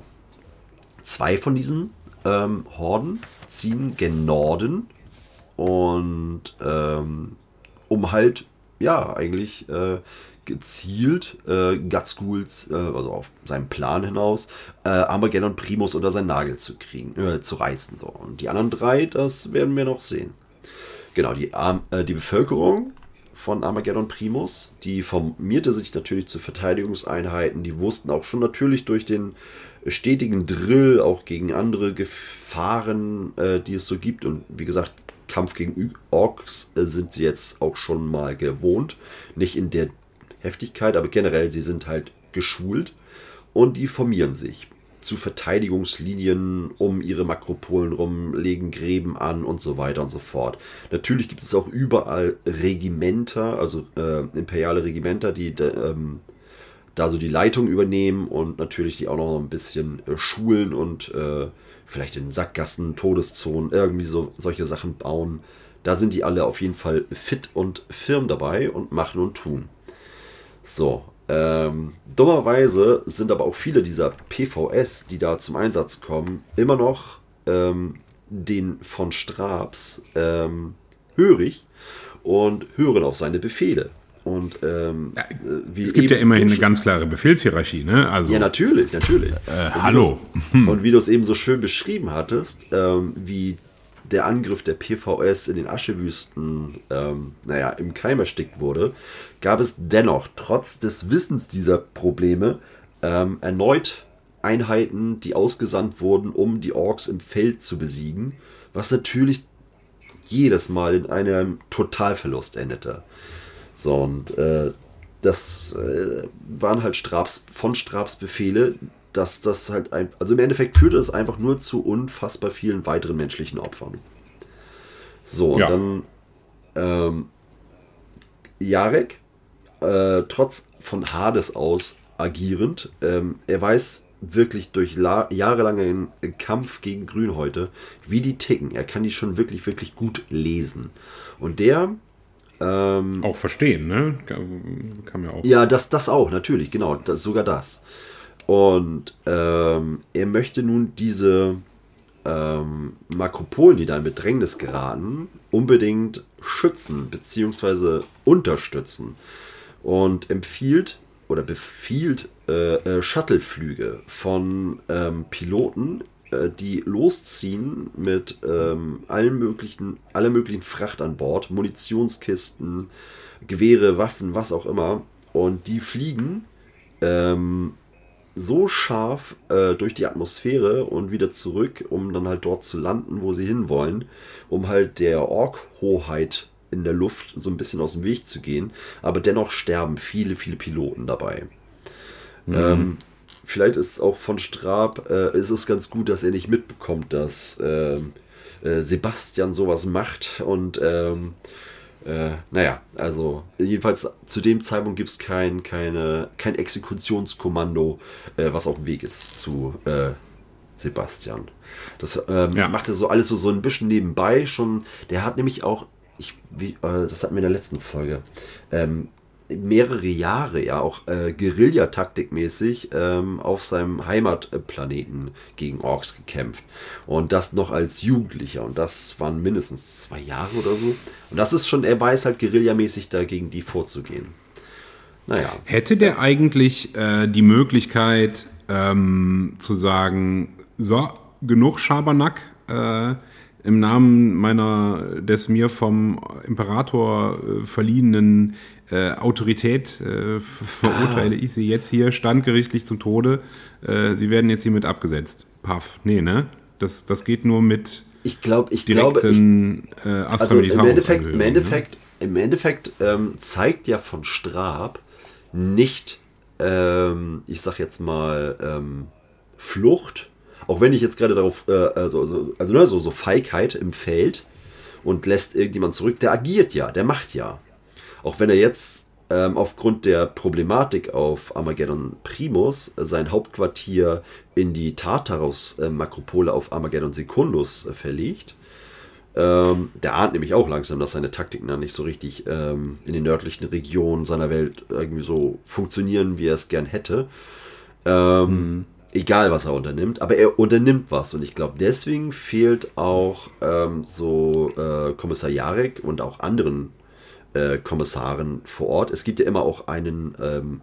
2 von diesen Horden ziehen gen Norden und um halt, eigentlich gezielt Gutskuls, also auf seinen Plan hinaus, Armageddon Primus unter seinen Nagel zu kriegen, zu reißen. So. Und die anderen 3, das werden wir noch sehen. Genau, die Bevölkerung von Armageddon Primus, die formierte sich natürlich zu Verteidigungseinheiten. Die wussten auch schon natürlich durch den stetigen Drill auch gegen andere Gefahren, die es so gibt. Und wie gesagt, Kampf gegen Orks sind sie jetzt auch schon mal gewohnt. Nicht in der Heftigkeit, aber generell, sie sind halt geschult. Und die formieren sich zu Verteidigungslinien um ihre Makropolen rum, legen Gräben an und so weiter und so fort. Natürlich gibt es auch überall Regimenter, also imperiale Regimenter, die da so die Leitung übernehmen und natürlich die auch noch ein bisschen schulen und vielleicht in Sackgassen, Todeszonen, irgendwie solche Sachen bauen. Da sind die alle auf jeden Fall fit und firm dabei und machen und tun. So, dummerweise sind aber auch viele dieser PvS, die da zum Einsatz kommen, immer noch den von Strabs hörig und hören auf seine Befehle. Und es gibt ja immerhin eine ganz klare Befehlshierarchie, ne? Also, ja, natürlich. Hallo. Und wie du es eben so schön beschrieben hattest, wie der Angriff der PvS in den Aschewüsten im Keim erstickt wurde, gab es dennoch, trotz des Wissens dieser Probleme, erneut Einheiten, die ausgesandt wurden, um die Orks im Feld zu besiegen, was natürlich jedes Mal in einem Totalverlust endete. So, und das waren halt Strabs Befehle, dass das halt also im Endeffekt führte es einfach nur zu unfassbar vielen weiteren menschlichen Opfern. So, und dann Jarek, trotz von Hades aus agierend, er weiß wirklich durch jahrelangen Kampf gegen Grünhäute, wie die ticken. Er kann die schon wirklich, wirklich gut lesen. Und der auch verstehen, ne? Kann man auch. Ja, das auch, natürlich, genau, sogar das. Und er möchte nun diese Makropolen, die da in Bedrängnis geraten, unbedingt schützen bzw. unterstützen. Und empfiehlt oder befiehlt Shuttleflüge von Piloten, die losziehen mit aller möglichen Fracht an Bord, Munitionskisten, Gewehre, Waffen, was auch immer. Und die fliegen so scharf durch die Atmosphäre und wieder zurück, um dann halt dort zu landen, wo sie hinwollen, um halt der Ork-Hoheit in der Luft so ein bisschen aus dem Weg zu gehen. Aber dennoch sterben viele, viele Piloten dabei. Vielleicht ist es auch von Straab, ist es ganz gut, dass er nicht mitbekommt, dass Sebastian sowas macht. Und naja, also jedenfalls zu dem Zeitpunkt gibt es kein Exekutionskommando, was auf dem Weg ist zu Sebastian. Das macht er so alles so ein bisschen nebenbei schon. Der hat nämlich auch, das hatten wir in der letzten Folge, mehrere Jahre ja auch Guerilla-Taktikmäßig auf seinem Heimatplaneten gegen Orks gekämpft. Und das noch als Jugendlicher. Und das waren mindestens 2 Jahre oder so. Und das ist schon, er weiß halt guerillamäßig dagegen die vorzugehen. Naja. Hätte der eigentlich die Möglichkeit zu sagen, so, genug Schabernack, im Namen des mir vom Imperator verliehenen Autorität verurteile ich Sie jetzt hier standgerichtlich zum Tode. Sie werden jetzt hiermit abgesetzt. Paff. Nee, ne? Das geht nur mit direkten also im Endeffekt zeigt ja von Straab nicht, ich sag jetzt mal, Flucht, auch wenn ich jetzt gerade darauf, so Feigheit im Feld und lässt irgendjemand zurück, der agiert ja, der macht ja. Auch wenn er jetzt aufgrund der Problematik auf Armageddon Primus sein Hauptquartier in die Tartarus-Makropole auf Armageddon Secundus verlegt. Der ahnt nämlich auch langsam, dass seine Taktiken dann nicht so richtig in den nördlichen Regionen seiner Welt irgendwie so funktionieren, wie er es gern hätte. Egal, was er unternimmt, aber er unternimmt was. Und ich glaube, deswegen fehlt auch Kommissar Jarek und auch anderen Kommissaren vor Ort. Es gibt ja immer auch einen,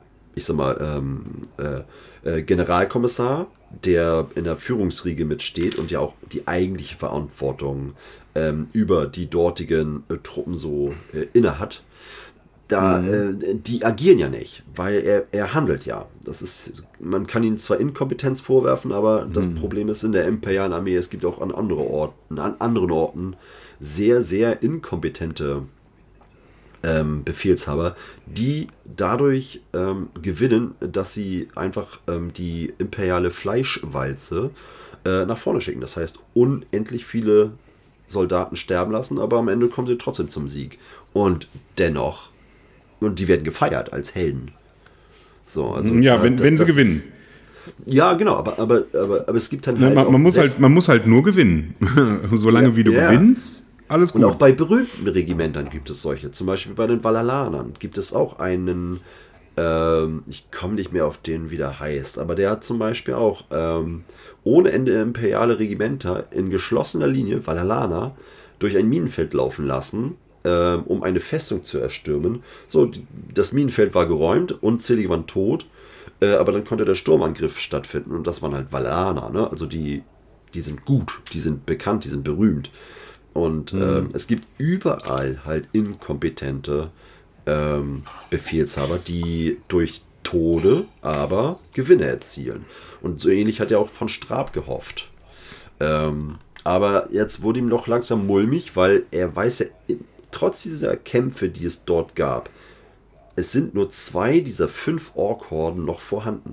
Generalkommissar, der in der Führungsriege mitsteht und ja auch die eigentliche Verantwortung über die dortigen Truppen so inne hat. Die agieren ja nicht, weil er handelt ja. Man kann ihn zwar Inkompetenz vorwerfen, aber das Problem ist in der imperialen Armee, es gibt auch an anderen Orten sehr, sehr inkompetente Befehlshaber, die dadurch gewinnen, dass sie einfach die imperiale Fleischwalze nach vorne schicken. Das heißt, unendlich viele Soldaten sterben lassen, aber am Ende kommen sie trotzdem zum Sieg. Und die werden gefeiert als Helden. So, also ja, wenn sie gewinnen. Ja, genau, aber es gibt dann halt man muss halt nur gewinnen. Solange wie du gewinnst, alles gut. Und auch bei berühmten Regimentern gibt es solche. Zum Beispiel bei den Valalanern gibt es auch einen, ich komme nicht mehr auf den, wie der heißt, aber der hat zum Beispiel auch ohne Ende imperiale Regimenter in geschlossener Linie, Valalaner, durch ein Minenfeld laufen lassen, um eine Festung zu erstürmen. So, das Minenfeld war geräumt, unzählige waren tot, aber dann konnte der Sturmangriff stattfinden und das waren halt Valalaner, ne? Also die sind gut, die sind bekannt, die sind berühmt. Und es gibt überall halt inkompetente Befehlshaber, die durch Tode aber Gewinne erzielen. Und so ähnlich hat er auch von Straab gehofft. Aber jetzt wurde ihm noch langsam mulmig, weil er weiß ja, trotz dieser Kämpfe, die es dort gab, es sind nur 2 dieser 5 Ork-Horden noch vorhanden.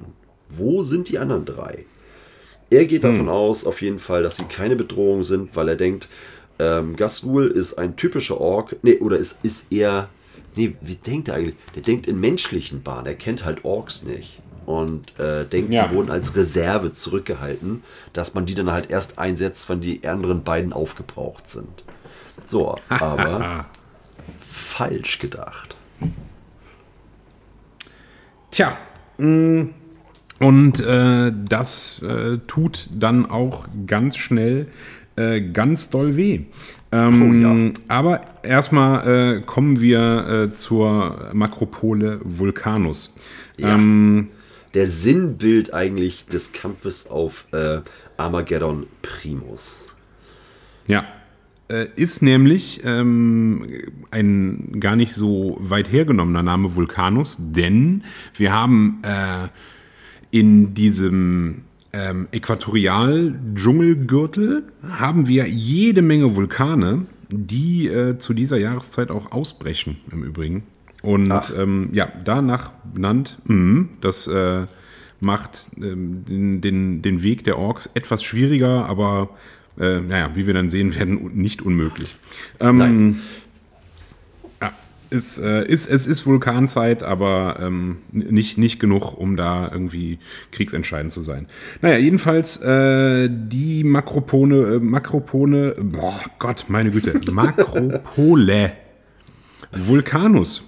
Wo sind die anderen 3? Er geht davon aus, auf jeden Fall, dass sie keine Bedrohung sind, weil er denkt, Ghazghul ist ein typischer Ork. Wie denkt er eigentlich? Der denkt in menschlichen Bahnen. Er kennt halt Orks nicht. Und denkt, die wurden als Reserve zurückgehalten, dass man die dann halt erst einsetzt, wenn die anderen beiden aufgebraucht sind. So, aber falsch gedacht. Tja, und das tut dann auch ganz schnell ganz doll weh. Aber erstmal kommen wir zur Makropole Vulcanus. Ja. Der Sinnbild eigentlich des Kampfes auf Armageddon Primus. Ja, ist nämlich ein gar nicht so weit hergenommener Name Vulcanus, denn wir haben in diesem Äquatorial-Dschungelgürtel haben wir jede Menge Vulkane, die zu dieser Jahreszeit auch ausbrechen, im Übrigen. Und danach benannt, das macht den Weg der Orks etwas schwieriger, aber wie wir dann sehen werden, nicht unmöglich. Nein. Es ist Vulkanzeit, aber nicht genug, um da irgendwie kriegsentscheidend zu sein. Naja, jedenfalls die Makropole, Vulcanus.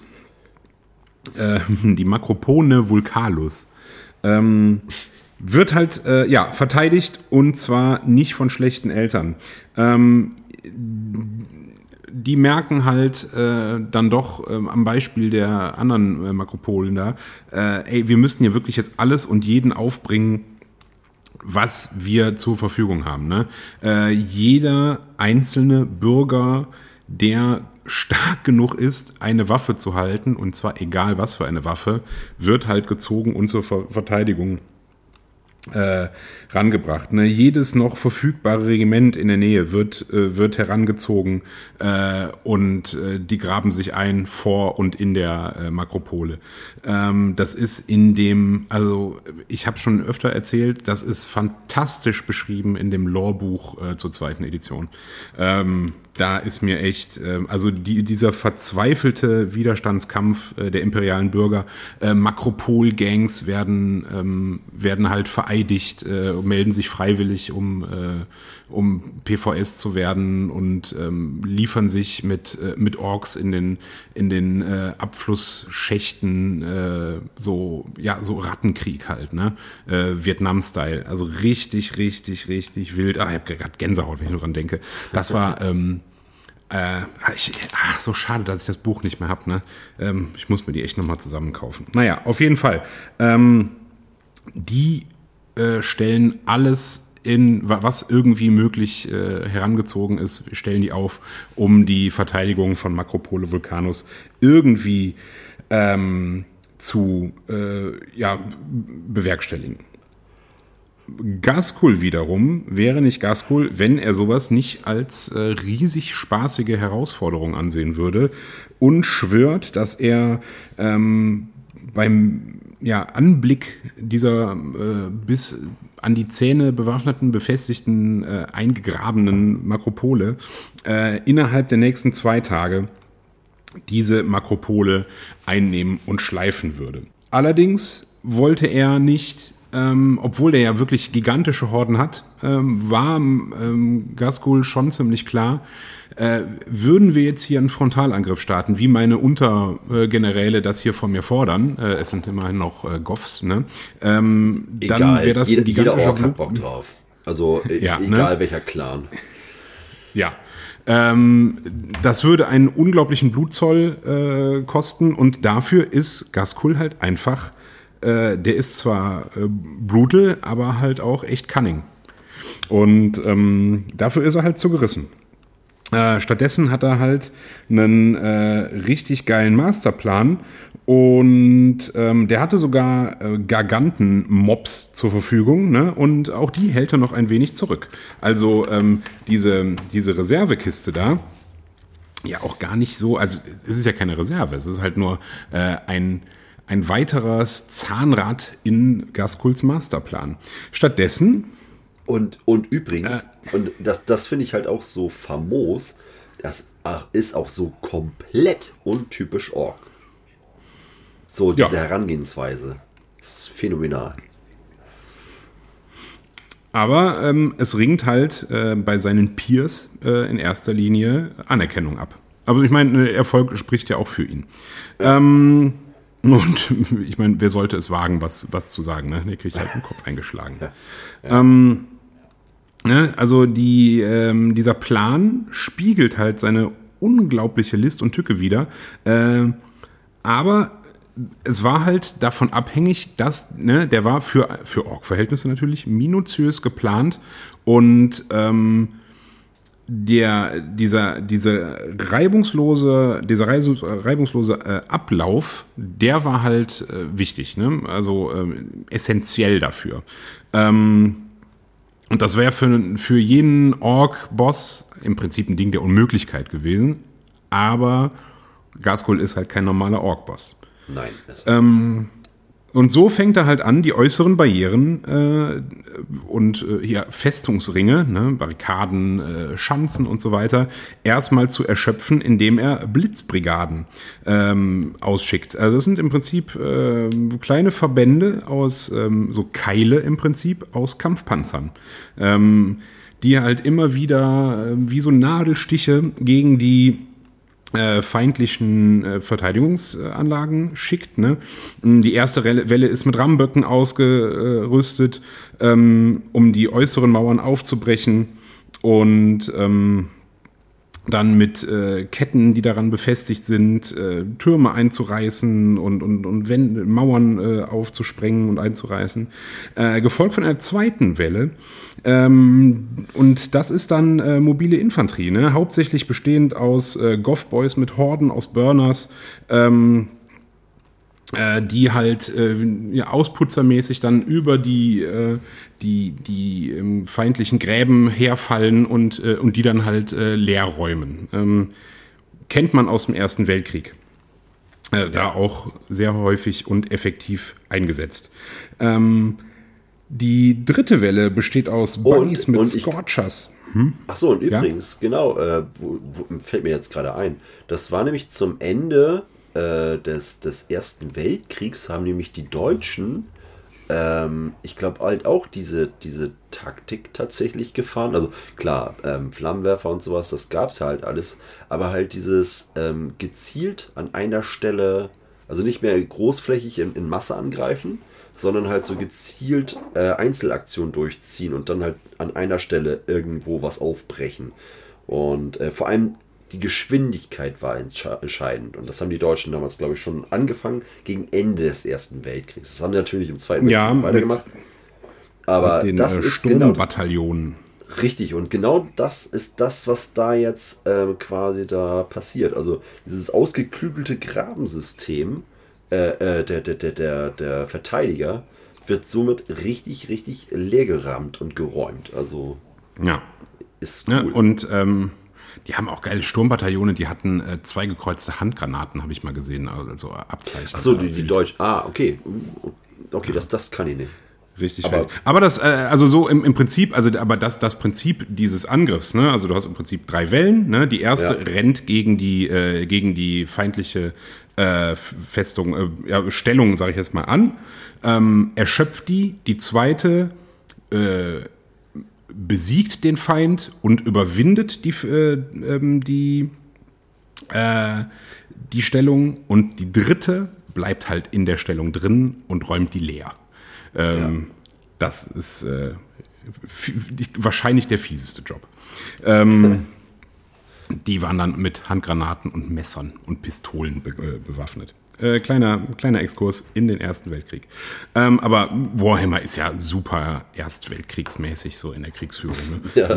Die Makropone Vulcanus. Wird halt verteidigt, und zwar nicht von schlechten Eltern. Die merken halt dann doch am Beispiel der anderen Makropolen da, wir müssten hier wirklich jetzt alles und jeden aufbringen, was wir zur Verfügung haben. Ne? Jeder einzelne Bürger, der stark genug ist, eine Waffe zu halten, und zwar egal was für eine Waffe, wird halt gezogen und zur Verteidigung rangebracht. Ne? Jedes noch verfügbare Regiment in der Nähe wird herangezogen und die graben sich ein vor und in der Makropole. Das ist ich habe schon öfter erzählt, das ist fantastisch beschrieben in dem Lore-Buch zur 2. Edition. Da ist mir echt, dieser verzweifelte Widerstandskampf der imperialen Bürger, Makropol-Gangs werden halt vereidigt, melden sich freiwillig, um PvS zu werden, und liefern sich mit Orks in den Abflussschächten, so Rattenkrieg halt, ne? Vietnam-Style. Also richtig, richtig, richtig wild. Ich habe gerade Gänsehaut, wenn ich nur dran denke. Das war so schade, dass ich das Buch nicht mehr habe, ne? Ich muss mir die echt nochmal zusammen kaufen. Naja, auf jeden Fall. Die stellen alles was irgendwie möglich herangezogen ist, stellen die auf, um die Verteidigung von Makropole Vulcanus irgendwie zu bewerkstelligen. Ghazghul wiederum wäre nicht Ghazghul, wenn er sowas nicht als riesig spaßige Herausforderung ansehen würde, und schwört, dass er beim Anblick dieser bis an die Zähne bewaffneten, befestigten, eingegrabenen Makropole innerhalb der nächsten 2 Tage diese Makropole einnehmen und schleifen würde. Allerdings wollte er nicht, obwohl der ja wirklich gigantische Horden hat, war Ghazghul schon ziemlich klar, würden wir jetzt hier einen Frontalangriff starten, wie meine Untergeneräle das hier von mir fordern, es sind immerhin noch Goffs, ne? Dann wäre das ein jeder Ork hat Bock drauf. Also egal welcher Clan. Ja. Das würde einen unglaublichen Blutzoll kosten, und dafür ist Ghazghul halt einfach, der ist zwar brutal, aber halt auch echt cunning. Und dafür ist er halt zu gerissen. Stattdessen hat er halt einen richtig geilen Masterplan, und der hatte sogar Garganten-Mobs zur Verfügung, ne? Und auch die hält er noch ein wenig zurück. Also diese Reservekiste da, ja auch gar nicht so, also es ist ja keine Reserve, es ist halt nur ein ein weiteres Zahnrad in Gaskuls Masterplan. Stattdessen... Und übrigens, und das finde ich halt auch so famos, das ist auch so komplett untypisch Ork. So diese Herangehensweise. Das ist phänomenal. Aber es ringt halt bei seinen Peers in erster Linie Anerkennung ab. Also ich meine, Erfolg spricht ja auch für ihn. Ja. Und ich meine, wer sollte es wagen, was zu sagen? Ne? Der kriegt halt den Kopf eingeschlagen. Ja. Also dieser Plan spiegelt halt seine unglaubliche List und Tücke wider. Aber es war halt davon abhängig, dass, der war für Ork-Verhältnisse natürlich minutiös geplant und dieser reibungslose Ablauf, der war halt wichtig, ne? Also essentiell dafür. Und das wäre für jeden Ork-Boss im Prinzip ein Ding der Unmöglichkeit gewesen, aber Ghazghkull ist halt kein normaler Ork-Boss. Nein. Und so fängt er halt an, die äußeren Barrieren und hier Festungsringe, ne, Barrikaden, Schanzen und so weiter, erstmal zu erschöpfen, indem er Blitzbrigaden ausschickt. Also das sind im Prinzip kleine Verbände aus, so Keile im Prinzip, aus Kampfpanzern, die halt immer wieder wie so Nadelstiche gegen die feindlichen Verteidigungsanlagen schickt. Ne? Die erste Welle ist mit Rammböcken ausgerüstet, um die äußeren Mauern aufzubrechen und dann mit Ketten, die daran befestigt sind, Türme einzureißen und Mauern aufzusprengen und einzureißen. Gefolgt von einer zweiten Welle. Und das ist dann mobile Infanterie, ne? Hauptsächlich bestehend aus Goth-Boys mit Horden, aus Burners, die halt ausputzermäßig dann über die feindlichen Gräben herfallen und die dann halt leer räumen. Kennt man aus dem Ersten Weltkrieg. Da auch sehr häufig und effektiv eingesetzt. Die dritte Welle besteht aus Buggies mit Scorchers. Ach so, und übrigens, genau, fällt mir jetzt gerade ein, das war nämlich zum Ende des Ersten Weltkriegs, haben nämlich die Deutschen, ich glaube halt auch diese Taktik tatsächlich gefahren. Also klar, Flammenwerfer und sowas, das gab es halt alles, aber halt dieses gezielt an einer Stelle, also nicht mehr großflächig in Masse angreifen, sondern halt so gezielt Einzelaktionen durchziehen und dann halt an einer Stelle irgendwo was aufbrechen. Und vor allem die Geschwindigkeit war entscheidend. Und das haben die Deutschen damals, glaube ich, schon angefangen gegen Ende des Ersten Weltkriegs. Das haben sie natürlich im Zweiten Weltkrieg weitergemacht. Aber mit den das ist Sturmbataillonen. Richtig, und genau das ist das, was da jetzt quasi da passiert. Also dieses ausgeklügelte Grabensystem der Verteidiger wird somit richtig, richtig leergerammt und geräumt. Also ist cool. Ja, und die haben auch geile Sturmbataillone, die hatten 2 gekreuzte Handgranaten, habe ich mal gesehen, also Abzeichen. Achso, die Deutschen. Okay. Okay, das kann ich nicht. Richtig. Aber das, also so im Prinzip, aber das Prinzip dieses Angriffs, ne? Also du hast im Prinzip 3 Wellen, ne? Die erste rennt gegen die feindliche Festung, Stellung, sage ich jetzt mal an, erschöpft die zweite besiegt den Feind und überwindet die Stellung, und die dritte bleibt halt in der Stellung drin und räumt die leer. Das ist wahrscheinlich der fieseste Job. Die waren dann mit Handgranaten und Messern und Pistolen bewaffnet. Kleiner Exkurs in den Ersten Weltkrieg. Aber Warhammer ist ja super erstweltkriegsmäßig so in der Kriegsführung. Ne? Ja,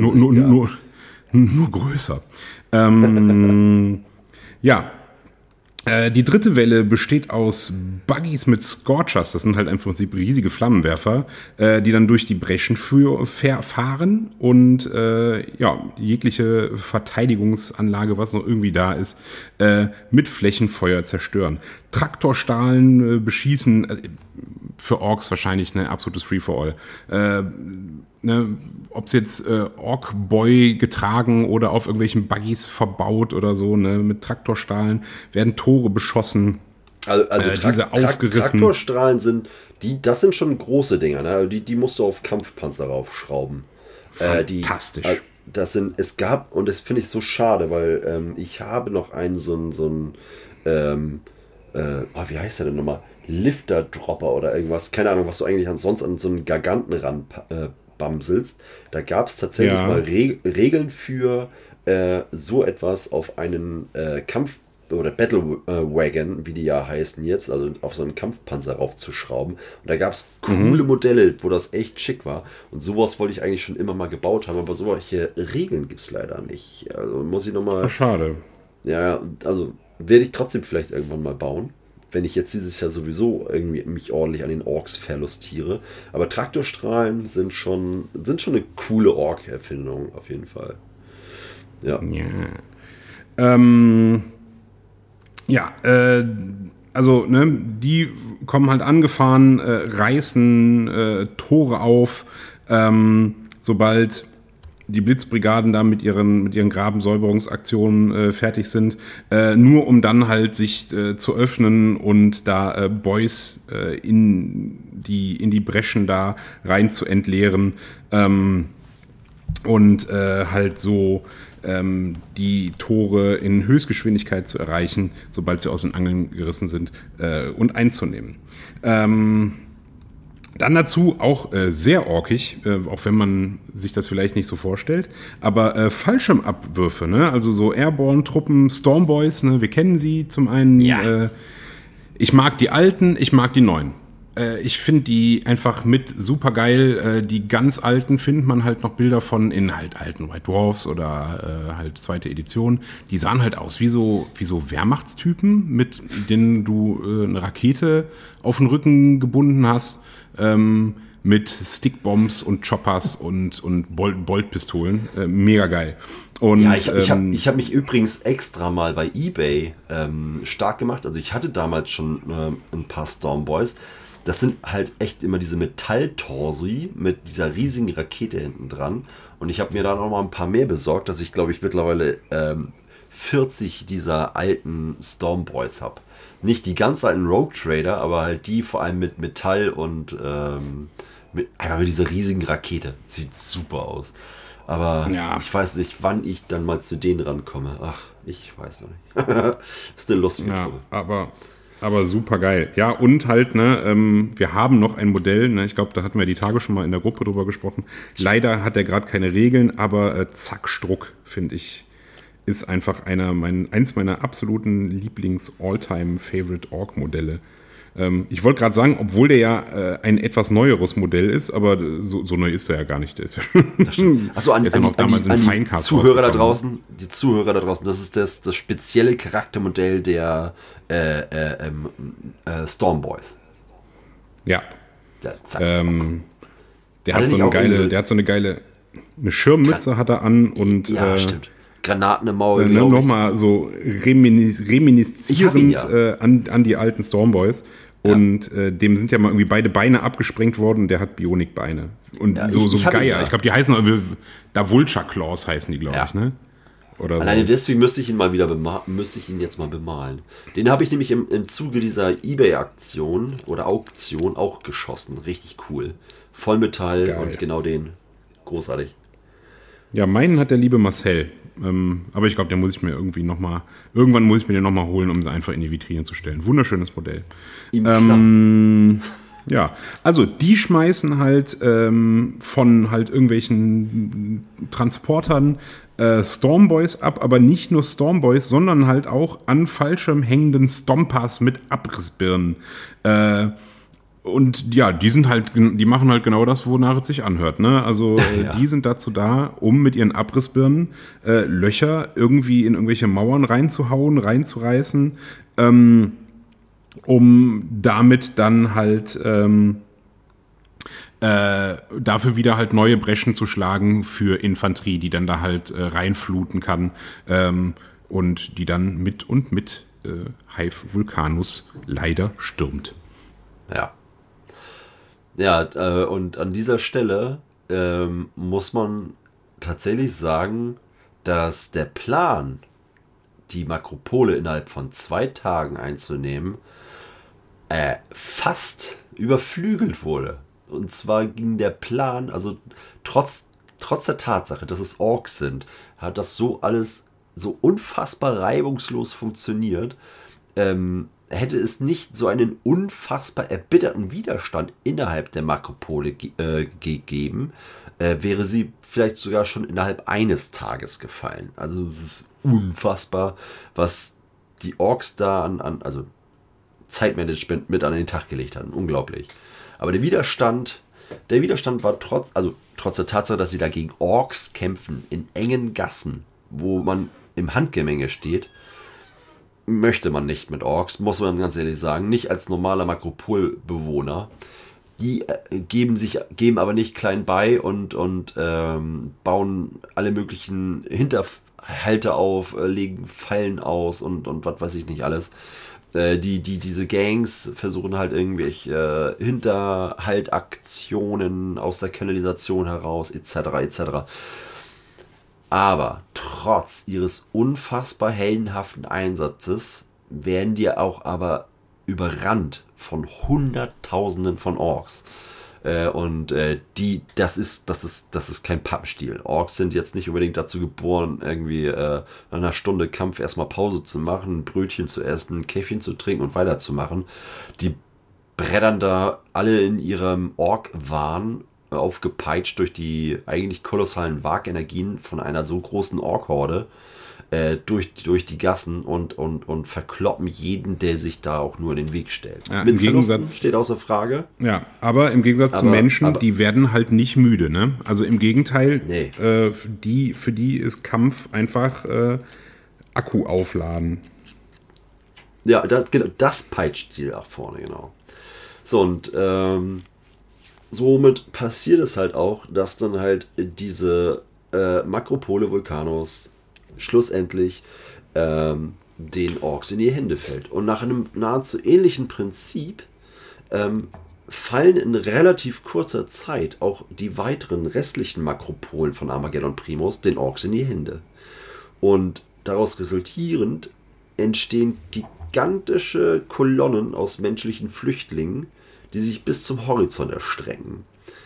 nur größer. Ja. Die dritte Welle besteht aus Buggies mit Scorchers. Das sind halt im Prinzip riesige Flammenwerfer, die dann durch die Breschen fahren und jegliche Verteidigungsanlage, was noch irgendwie da ist, mit Flächenfeuer zerstören. Traktorstrahlen beschießen, für Orks wahrscheinlich ein absolutes Free-for-all. Ob es jetzt Ork-Boy getragen oder auf irgendwelchen Buggies verbaut oder so, mit Traktorstrahlen werden Tore beschossen. Also diese aufgerissen. Traktorstrahlen das sind schon große Dinger, ne? Die musst du auf Kampfpanzer raufschrauben. Fantastisch. Es gab, und das finde ich so schade, weil ich habe noch einen wie heißt der denn nochmal? Lifter-Dropper oder irgendwas. Keine Ahnung, was du eigentlich ansonsten an so einen Giganten bamselst. Da gab es tatsächlich mal Regeln für so etwas auf einen oder Battle Wagon, wie die ja heißen jetzt, also auf so einen Kampfpanzer raufzuschrauben. Und da gab es coole Modelle, wo das echt schick war. Und sowas wollte ich eigentlich schon immer mal gebaut haben, aber solche Regeln gibt es leider nicht. Also muss ich nochmal... Schade. Ja, also werde ich trotzdem vielleicht irgendwann mal bauen, wenn ich jetzt dieses Jahr sowieso irgendwie mich ordentlich an den Orks verlustiere. Aber Traktorstrahlen sind schon eine coole Ork-Erfindung, auf jeden Fall. Ja. Die kommen halt angefahren, reißen Tore auf, sobald die Blitzbrigaden da mit ihren Grabensäuberungsaktionen fertig sind, nur um dann halt sich zu öffnen und da Boys in die Breschen da rein zu entleeren und halt so die Tore in Höchstgeschwindigkeit zu erreichen, sobald sie aus den Angeln gerissen sind, und einzunehmen. Dann dazu auch sehr orkig, auch wenn man sich das vielleicht nicht so vorstellt, aber Fallschirmabwürfe, ne? Also so Airborne-Truppen, Stormboys, ne? Wir kennen sie zum einen. Ja. Ich mag die alten, ich mag die neuen. Ich finde die einfach mit super geil. Die ganz alten findet man halt noch Bilder von in halt alten White Dwarfs oder halt zweite Edition. Die sahen halt aus wie so Wehrmachtstypen, mit denen du eine Rakete auf den Rücken gebunden hast. Mit Stickbombs und Choppers und Boltpistolen. Mega geil. Und, ja, ich hab mich übrigens extra mal bei eBay stark gemacht. Also ich hatte damals schon ein paar Stormboys. Das sind halt echt immer diese Metalltorsi mit dieser riesigen Rakete hinten dran. Und ich habe mir da noch mal ein paar mehr besorgt, dass ich, glaube ich, mittlerweile 40 dieser alten Stormboys habe. Nicht die ganz alten Rogue Trader, aber halt die vor allem mit Metall und einfach mit dieser riesigen Rakete. Sieht super aus. Aber ich weiß nicht, wann ich dann mal zu denen rankomme. Ach, ich weiß noch nicht. Ist eine lustige Truppe. Aber super geil. Ja, und halt, wir haben noch ein Modell, ne, ich glaube, da hatten wir die Tage schon mal in der Gruppe drüber gesprochen. Leider hat er gerade keine Regeln, aber Zack Struck, finde ich, ist einfach eins meiner absoluten Lieblings-All-Time-Favorite-Org-Modelle. Ich wollte gerade sagen, obwohl der ja ein etwas neueres Modell ist, aber so neu ist er ja gar nicht. Der ist ja schon. Achso, an die Zuhörer da draußen, das ist das spezielle Charaktermodell der Stormboys. Ja. Der hat so eine geile Schirmmütze hat er an und stimmt. Granaten im Maul. Nochmal so reminiszierend an die alten Stormboys. Und dem sind ja mal irgendwie beide Beine abgesprengt worden und der hat Bionikbeine. Und so Geier. Ich glaube, die heißen da Vulture Claws heißen die, glaube ich, ne? Oder alleine deswegen müsste ich ihn jetzt mal bemalen. Den habe ich nämlich im Zuge dieser eBay-Aktion oder Auktion auch geschossen. Richtig cool. Vollmetall. Geil. Und genau den. Großartig. Ja, meinen hat der liebe Marcel. Aber ich glaube, den muss ich mir irgendwann muss ich mir den nochmal holen, um es einfach in die Vitrine zu stellen. Wunderschönes Modell. Ja, also die schmeißen halt von halt irgendwelchen Transportern Stormboys ab, aber nicht nur Stormboys, sondern halt auch an Fallschirm hängenden Stompers mit Abrissbirnen. Und ja, die machen halt genau das, wonach es sich anhört, ne? Also die sind dazu da, um mit ihren Abrissbirnen Löcher irgendwie in irgendwelche Mauern reinzuhauen, reinzureißen, um damit dann halt dafür wieder halt neue Breschen zu schlagen für Infanterie, die dann da halt reinfluten kann und die dann mit Hive Vulcanus leider stürmt. Ja. Ja, und an dieser Stelle muss man tatsächlich sagen, dass der Plan, die Makropole innerhalb von 2 Tagen einzunehmen, fast überflügelt wurde. Und zwar ging der Plan, also trotz der Tatsache, dass es Orks sind, hat das so alles so unfassbar reibungslos funktioniert, hätte es nicht so einen unfassbar erbitterten Widerstand innerhalb der Makropole gegeben, wäre sie vielleicht sogar schon innerhalb eines Tages gefallen. Also es ist unfassbar, was die Orks da an also Zeitmanagement mit an den Tag gelegt haben. Unglaublich. Aber der Widerstand war trotz der Tatsache, dass sie da gegen Orks kämpfen, in engen Gassen, wo man im Handgemenge steht, möchte man nicht mit Orks, muss man ganz ehrlich sagen, nicht als normaler Makropolbewohner. Die geben aber nicht klein bei und bauen alle möglichen Hinterhalte auf, legen Fallen aus und was weiß ich nicht alles. Diese Gangs versuchen halt irgendwelche Hinterhaltaktionen aus der Kanalisation heraus, etc. etc. Aber trotz ihres unfassbar heldenhaften Einsatzes werden die auch aber überrannt von Hunderttausenden von Orks. Das ist kein Pappenstiel. Orks sind jetzt nicht unbedingt dazu geboren, irgendwie nach einer Stunde Kampf erstmal Pause zu machen, ein Brötchen zu essen, ein Käffchen zu trinken und weiterzumachen. Die brettern da alle in ihrem Ork-Wahn aufgepeitscht durch die eigentlich kolossalen Wagenergien von einer so großen Ork-Horde durch die Gassen und verkloppen jeden, der sich da auch nur in den Weg stellt. Ja, Mit im Gegensatz steht außer Frage. Ja, aber im Gegensatz zu Menschen, die werden halt nicht müde, ne? Also im Gegenteil, Nee. für die ist Kampf einfach Akku aufladen. Ja, das peitscht die nach vorne, genau. So, und somit passiert es halt auch, dass dann halt diese Makropole Vulcanus schlussendlich den Orks in die Hände fällt. Und nach einem nahezu ähnlichen Prinzip fallen in relativ kurzer Zeit auch die weiteren restlichen Makropolen von Armageddon Primus den Orks in die Hände. Und daraus resultierend entstehen gigantische Kolonnen aus menschlichen Flüchtlingen, die sich bis zum Horizont erstrecken.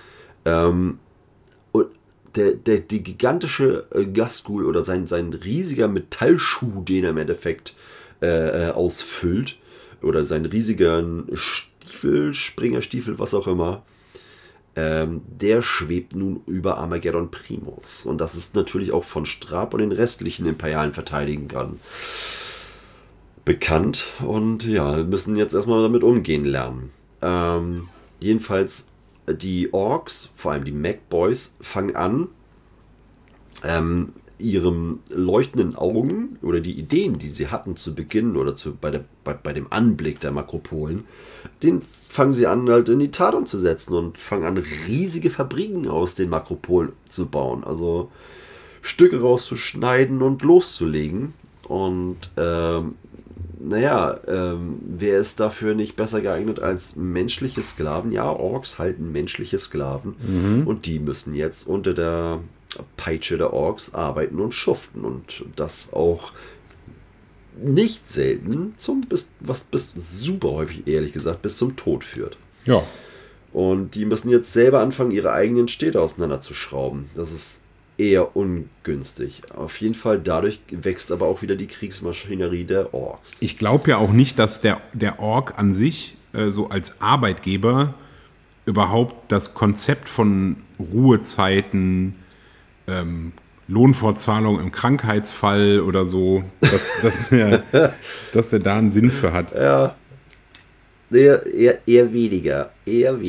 Und die gigantische Ghazghkull oder sein riesiger Metallschuh, den er im Endeffekt ausfüllt, oder seinen riesigen Springerstiefel, was auch immer, der schwebt nun über Armageddon Primus. Und das ist natürlich auch von Strab und den restlichen imperialen Verteidigern bekannt. Und ja, wir müssen jetzt erstmal damit umgehen lernen. Jedenfalls die Orks, vor allem die Mac-Boys, fangen an, ihren leuchtenden Augen oder die Ideen, die sie hatten zu Beginn oder bei dem Anblick der Makropolen, den fangen sie an, halt in die Tat umzusetzen und fangen an, riesige Fabriken aus den Makropolen zu bauen. Also Stücke rauszuschneiden und loszulegen. Und wer ist dafür nicht besser geeignet als menschliche Sklaven? Ja, Orks halten menschliche Sklaven. Und die müssen jetzt unter der Peitsche der Orks arbeiten und schuften. Und das auch nicht selten, was super häufig, ehrlich gesagt, bis zum Tod führt. Ja. Und die müssen jetzt selber anfangen, ihre eigenen Städte auseinanderzuschrauben. Das ist eher ungünstig. Auf jeden Fall dadurch wächst aber auch wieder die Kriegsmaschinerie der Orks. Ich glaube ja auch nicht, dass der Ork an sich so als Arbeitgeber überhaupt das Konzept von Ruhezeiten, Lohnfortzahlung im Krankheitsfall oder so, dass er da einen Sinn für hat. Ja. Eher weniger.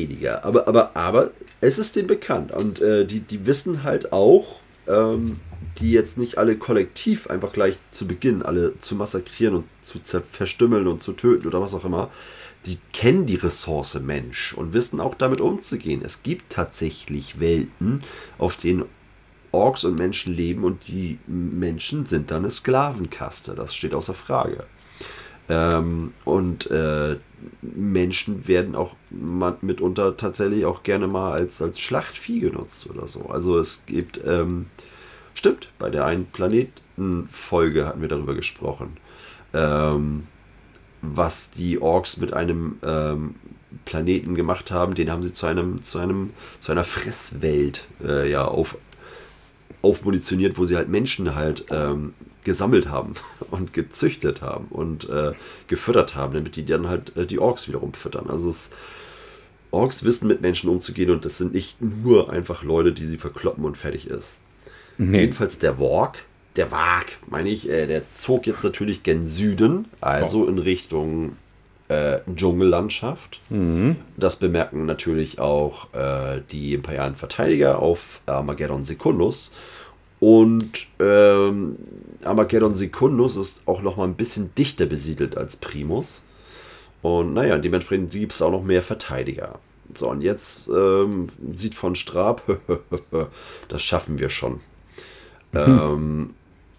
Aber es ist denen bekannt. Und die wissen halt auch, die jetzt nicht alle kollektiv einfach gleich zu Beginn alle zu massakrieren und zu verstümmeln und zu töten oder was auch immer, die kennen die Ressource Mensch und wissen auch damit umzugehen. Es gibt tatsächlich Welten, auf denen Orks und Menschen leben und die Menschen sind dann eine Sklavenkaste. Das steht außer Frage. Menschen werden auch mitunter tatsächlich auch gerne mal als Schlachtvieh genutzt oder so. Also es gibt, stimmt, bei der einen Planetenfolge hatten wir darüber gesprochen, was die Orks mit einem Planeten gemacht haben, den haben sie zu einer Fresswelt aufmunitioniert, wo sie halt Menschen halt gesammelt haben und gezüchtet haben und gefüttert haben, damit die dann halt die Orks wiederum füttern. Also Orks wissen mit Menschen umzugehen und das sind nicht nur einfach Leute, die sie verkloppen und fertig ist. Nee. Jedenfalls der Warg, der zog jetzt natürlich gen Süden, also in Richtung Dschungellandschaft. Mhm. Das bemerken natürlich auch die imperialen Verteidiger auf Armageddon Secundus. Und Armageddon Secundus ist auch noch mal ein bisschen dichter besiedelt als Primus. Und naja, dementsprechend gibt es auch noch mehr Verteidiger. So, und jetzt sieht von Straab, das schaffen wir schon. Mhm.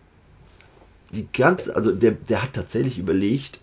Der hat tatsächlich überlegt,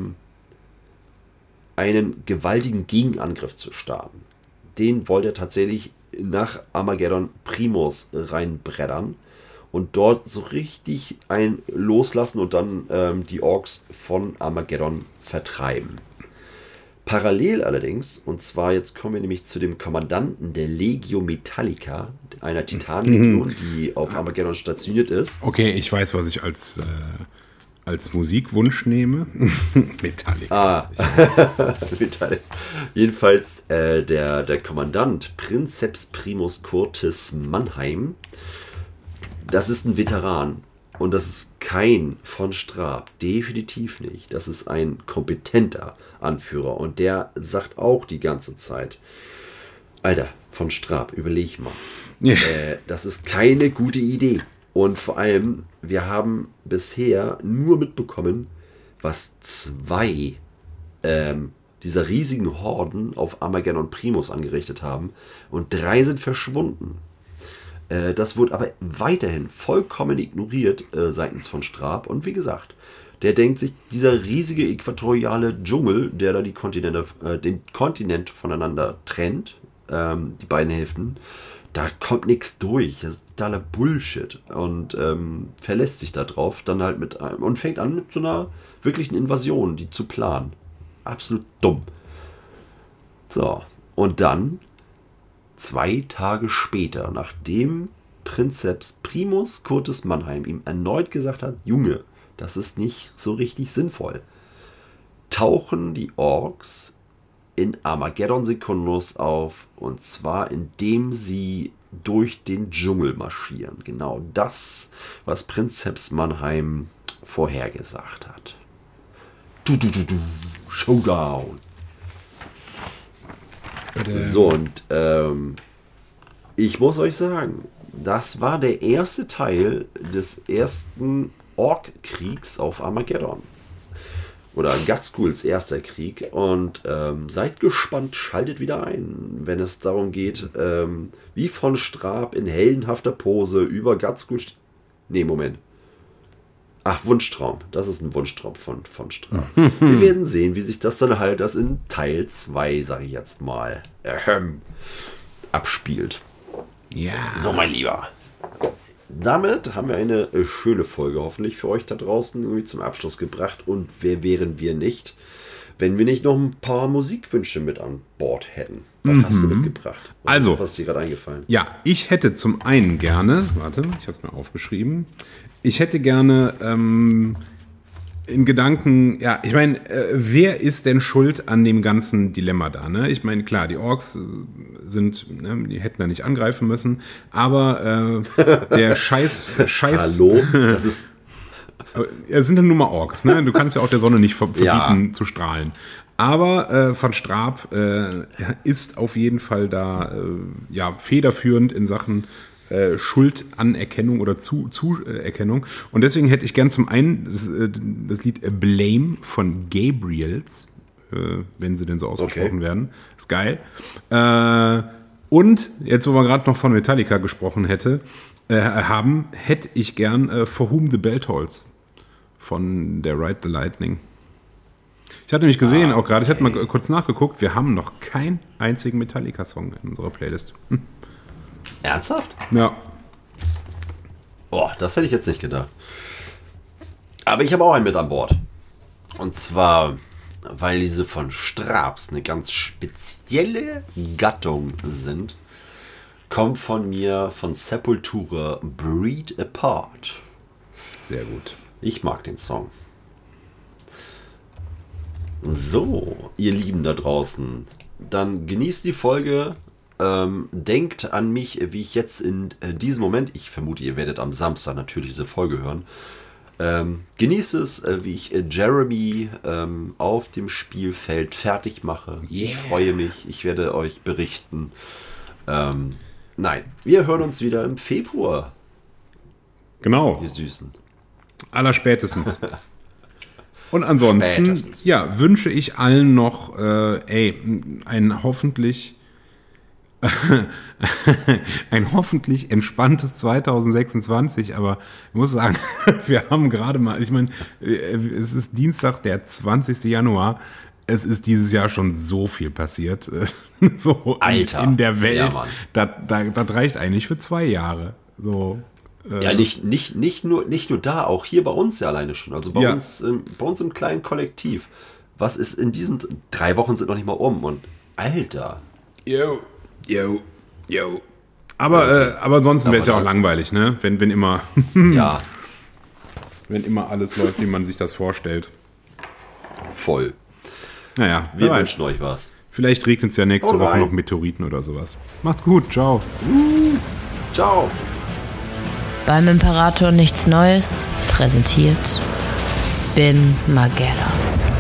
einen gewaltigen Gegenangriff zu starten. Den wollte er tatsächlich nach Armageddon Primus reinbreddern und dort so richtig ein loslassen und dann die Orks von Armageddon vertreiben. Parallel allerdings, und zwar jetzt kommen wir nämlich zu dem Kommandanten der Legio Metallica, einer Titanlegion, die auf Armageddon stationiert ist. Okay, ich weiß, was ich als Musikwunsch nehme. Metallica. Metallica. Jedenfalls der Kommandant Princeps Primus Curtis Mannheim, das ist ein Veteran und das ist kein von Straab, definitiv nicht. Das ist ein kompetenter Anführer und der sagt auch die ganze Zeit, Alter, von Straab, überleg mal. Ja. Das ist keine gute Idee. Und vor allem, wir haben bisher nur mitbekommen, was 2 dieser riesigen Horden auf Armageddon Primus angerichtet haben. Und 3 sind verschwunden. Das wurde aber weiterhin vollkommen ignoriert seitens von Straab. Und wie gesagt, der denkt sich, dieser riesige äquatoriale Dschungel, der da den Kontinent voneinander trennt, die beiden Hälften, da kommt nichts durch. Das ist totaler Bullshit. Und verlässt sich da drauf dann halt und fängt an mit so einer wirklichen Invasion, die zu planen. Absolut dumm. So, und dann 2 Tage später, nachdem Prinzeps Primus Curtis Mannheim ihm erneut gesagt hat, Junge, das ist nicht so richtig sinnvoll, tauchen die Orks in Armageddon Secundus auf, und zwar indem sie durch den Dschungel marschieren. Genau das, was Prinzeps Mannheim vorhergesagt hat. Showdown. So, und ich muss euch sagen, das war der erste Teil des ersten Ork-Kriegs auf Armageddon. Oder Gutschools erster Krieg. Und seid gespannt, schaltet wieder ein, wenn es darum geht, wie von Straab in heldenhafter Pose über Gutschools... Nee, Moment. Ach, Wunschtraum. Das ist ein Wunschtraum von Straab. Wir werden sehen, wie sich das dann halt in Teil 2, sage ich jetzt mal, abspielt. Ja. So, mein Lieber. Damit haben wir eine schöne Folge hoffentlich für euch da draußen irgendwie zum Abschluss gebracht. Und wer wären wir nicht, wenn wir nicht noch ein paar Musikwünsche mit an Bord hätten? Was hast du mitgebracht? Was ist dir gerade eingefallen? Ja, ich hätte zum einen gerne, warte, ich habe es mir aufgeschrieben, ich hätte gerne in Gedanken, ja, ich meine, wer ist denn schuld an dem ganzen Dilemma da, ne? Ich meine, klar, die Orks sind, ne, die hätten da nicht angreifen müssen, aber der Scheiß... Hallo? Das ist... Es sind dann nur mal Orks, ne? Du kannst ja auch der Sonne nicht verbieten zu strahlen. Aber Van Straab ist auf jeden Fall da federführend in Sachen Schuldanerkennung oder Zuerkennung. Und deswegen hätte ich gern zum einen das Lied Blame von Gabriels, wenn sie denn so ausgesprochen werden. Ist geil. Und jetzt, wo wir gerade noch von Metallica gesprochen hätte ich gern For Whom the Bell Tolls von der Ride the Lightning. Ich hatte nämlich gesehen, auch gerade, ich hatte mal kurz nachgeguckt, wir haben noch keinen einzigen Metallica-Song in unserer Playlist. Ernsthaft? Ja. Boah, das hätte ich jetzt nicht gedacht. Aber ich habe auch einen mit an Bord. Und zwar, weil diese von Straps eine ganz spezielle Gattung sind, kommt von mir von Sepultura Breed Apart. Sehr gut. Ich mag den Song. So, ihr Lieben da draußen, dann genießt die Folge. Denkt an mich, wie ich jetzt in diesem Moment, ich vermute, ihr werdet am Samstag natürlich diese Folge hören, genießt es, wie ich Jeremy auf dem Spielfeld fertig mache. Yeah. Ich freue mich, ich werde euch berichten. Nein, wir hören uns wieder im Februar. Genau. Ihr Süßen. Allerspätestens. Und ansonsten, ja, wünsche ich allen noch ein hoffentlich entspanntes 2026, aber ich muss sagen, wir haben gerade mal, ich meine, es ist Dienstag, der 20. Januar, es ist dieses Jahr schon so viel passiert, so Alter, in der Welt, ja, das reicht eigentlich für 2 Jahre, so. Ja, nicht nur da, auch hier bei uns ja alleine schon, also bei uns im kleinen Kollektiv. Was ist in diesen 3 Wochen sind noch nicht mal um und Alter. Yo. Aber ansonsten wäre es ja auch langweilig, ne? Wenn immer ja. Wenn immer alles läuft, wie man sich das vorstellt. Voll. Naja, wir wünschen euch was. Vielleicht regnet es ja nächste Woche noch Meteoriten oder sowas. Macht's gut, ciao. Ciao. Beim Imperator nichts Neues, präsentiert Bin Magera.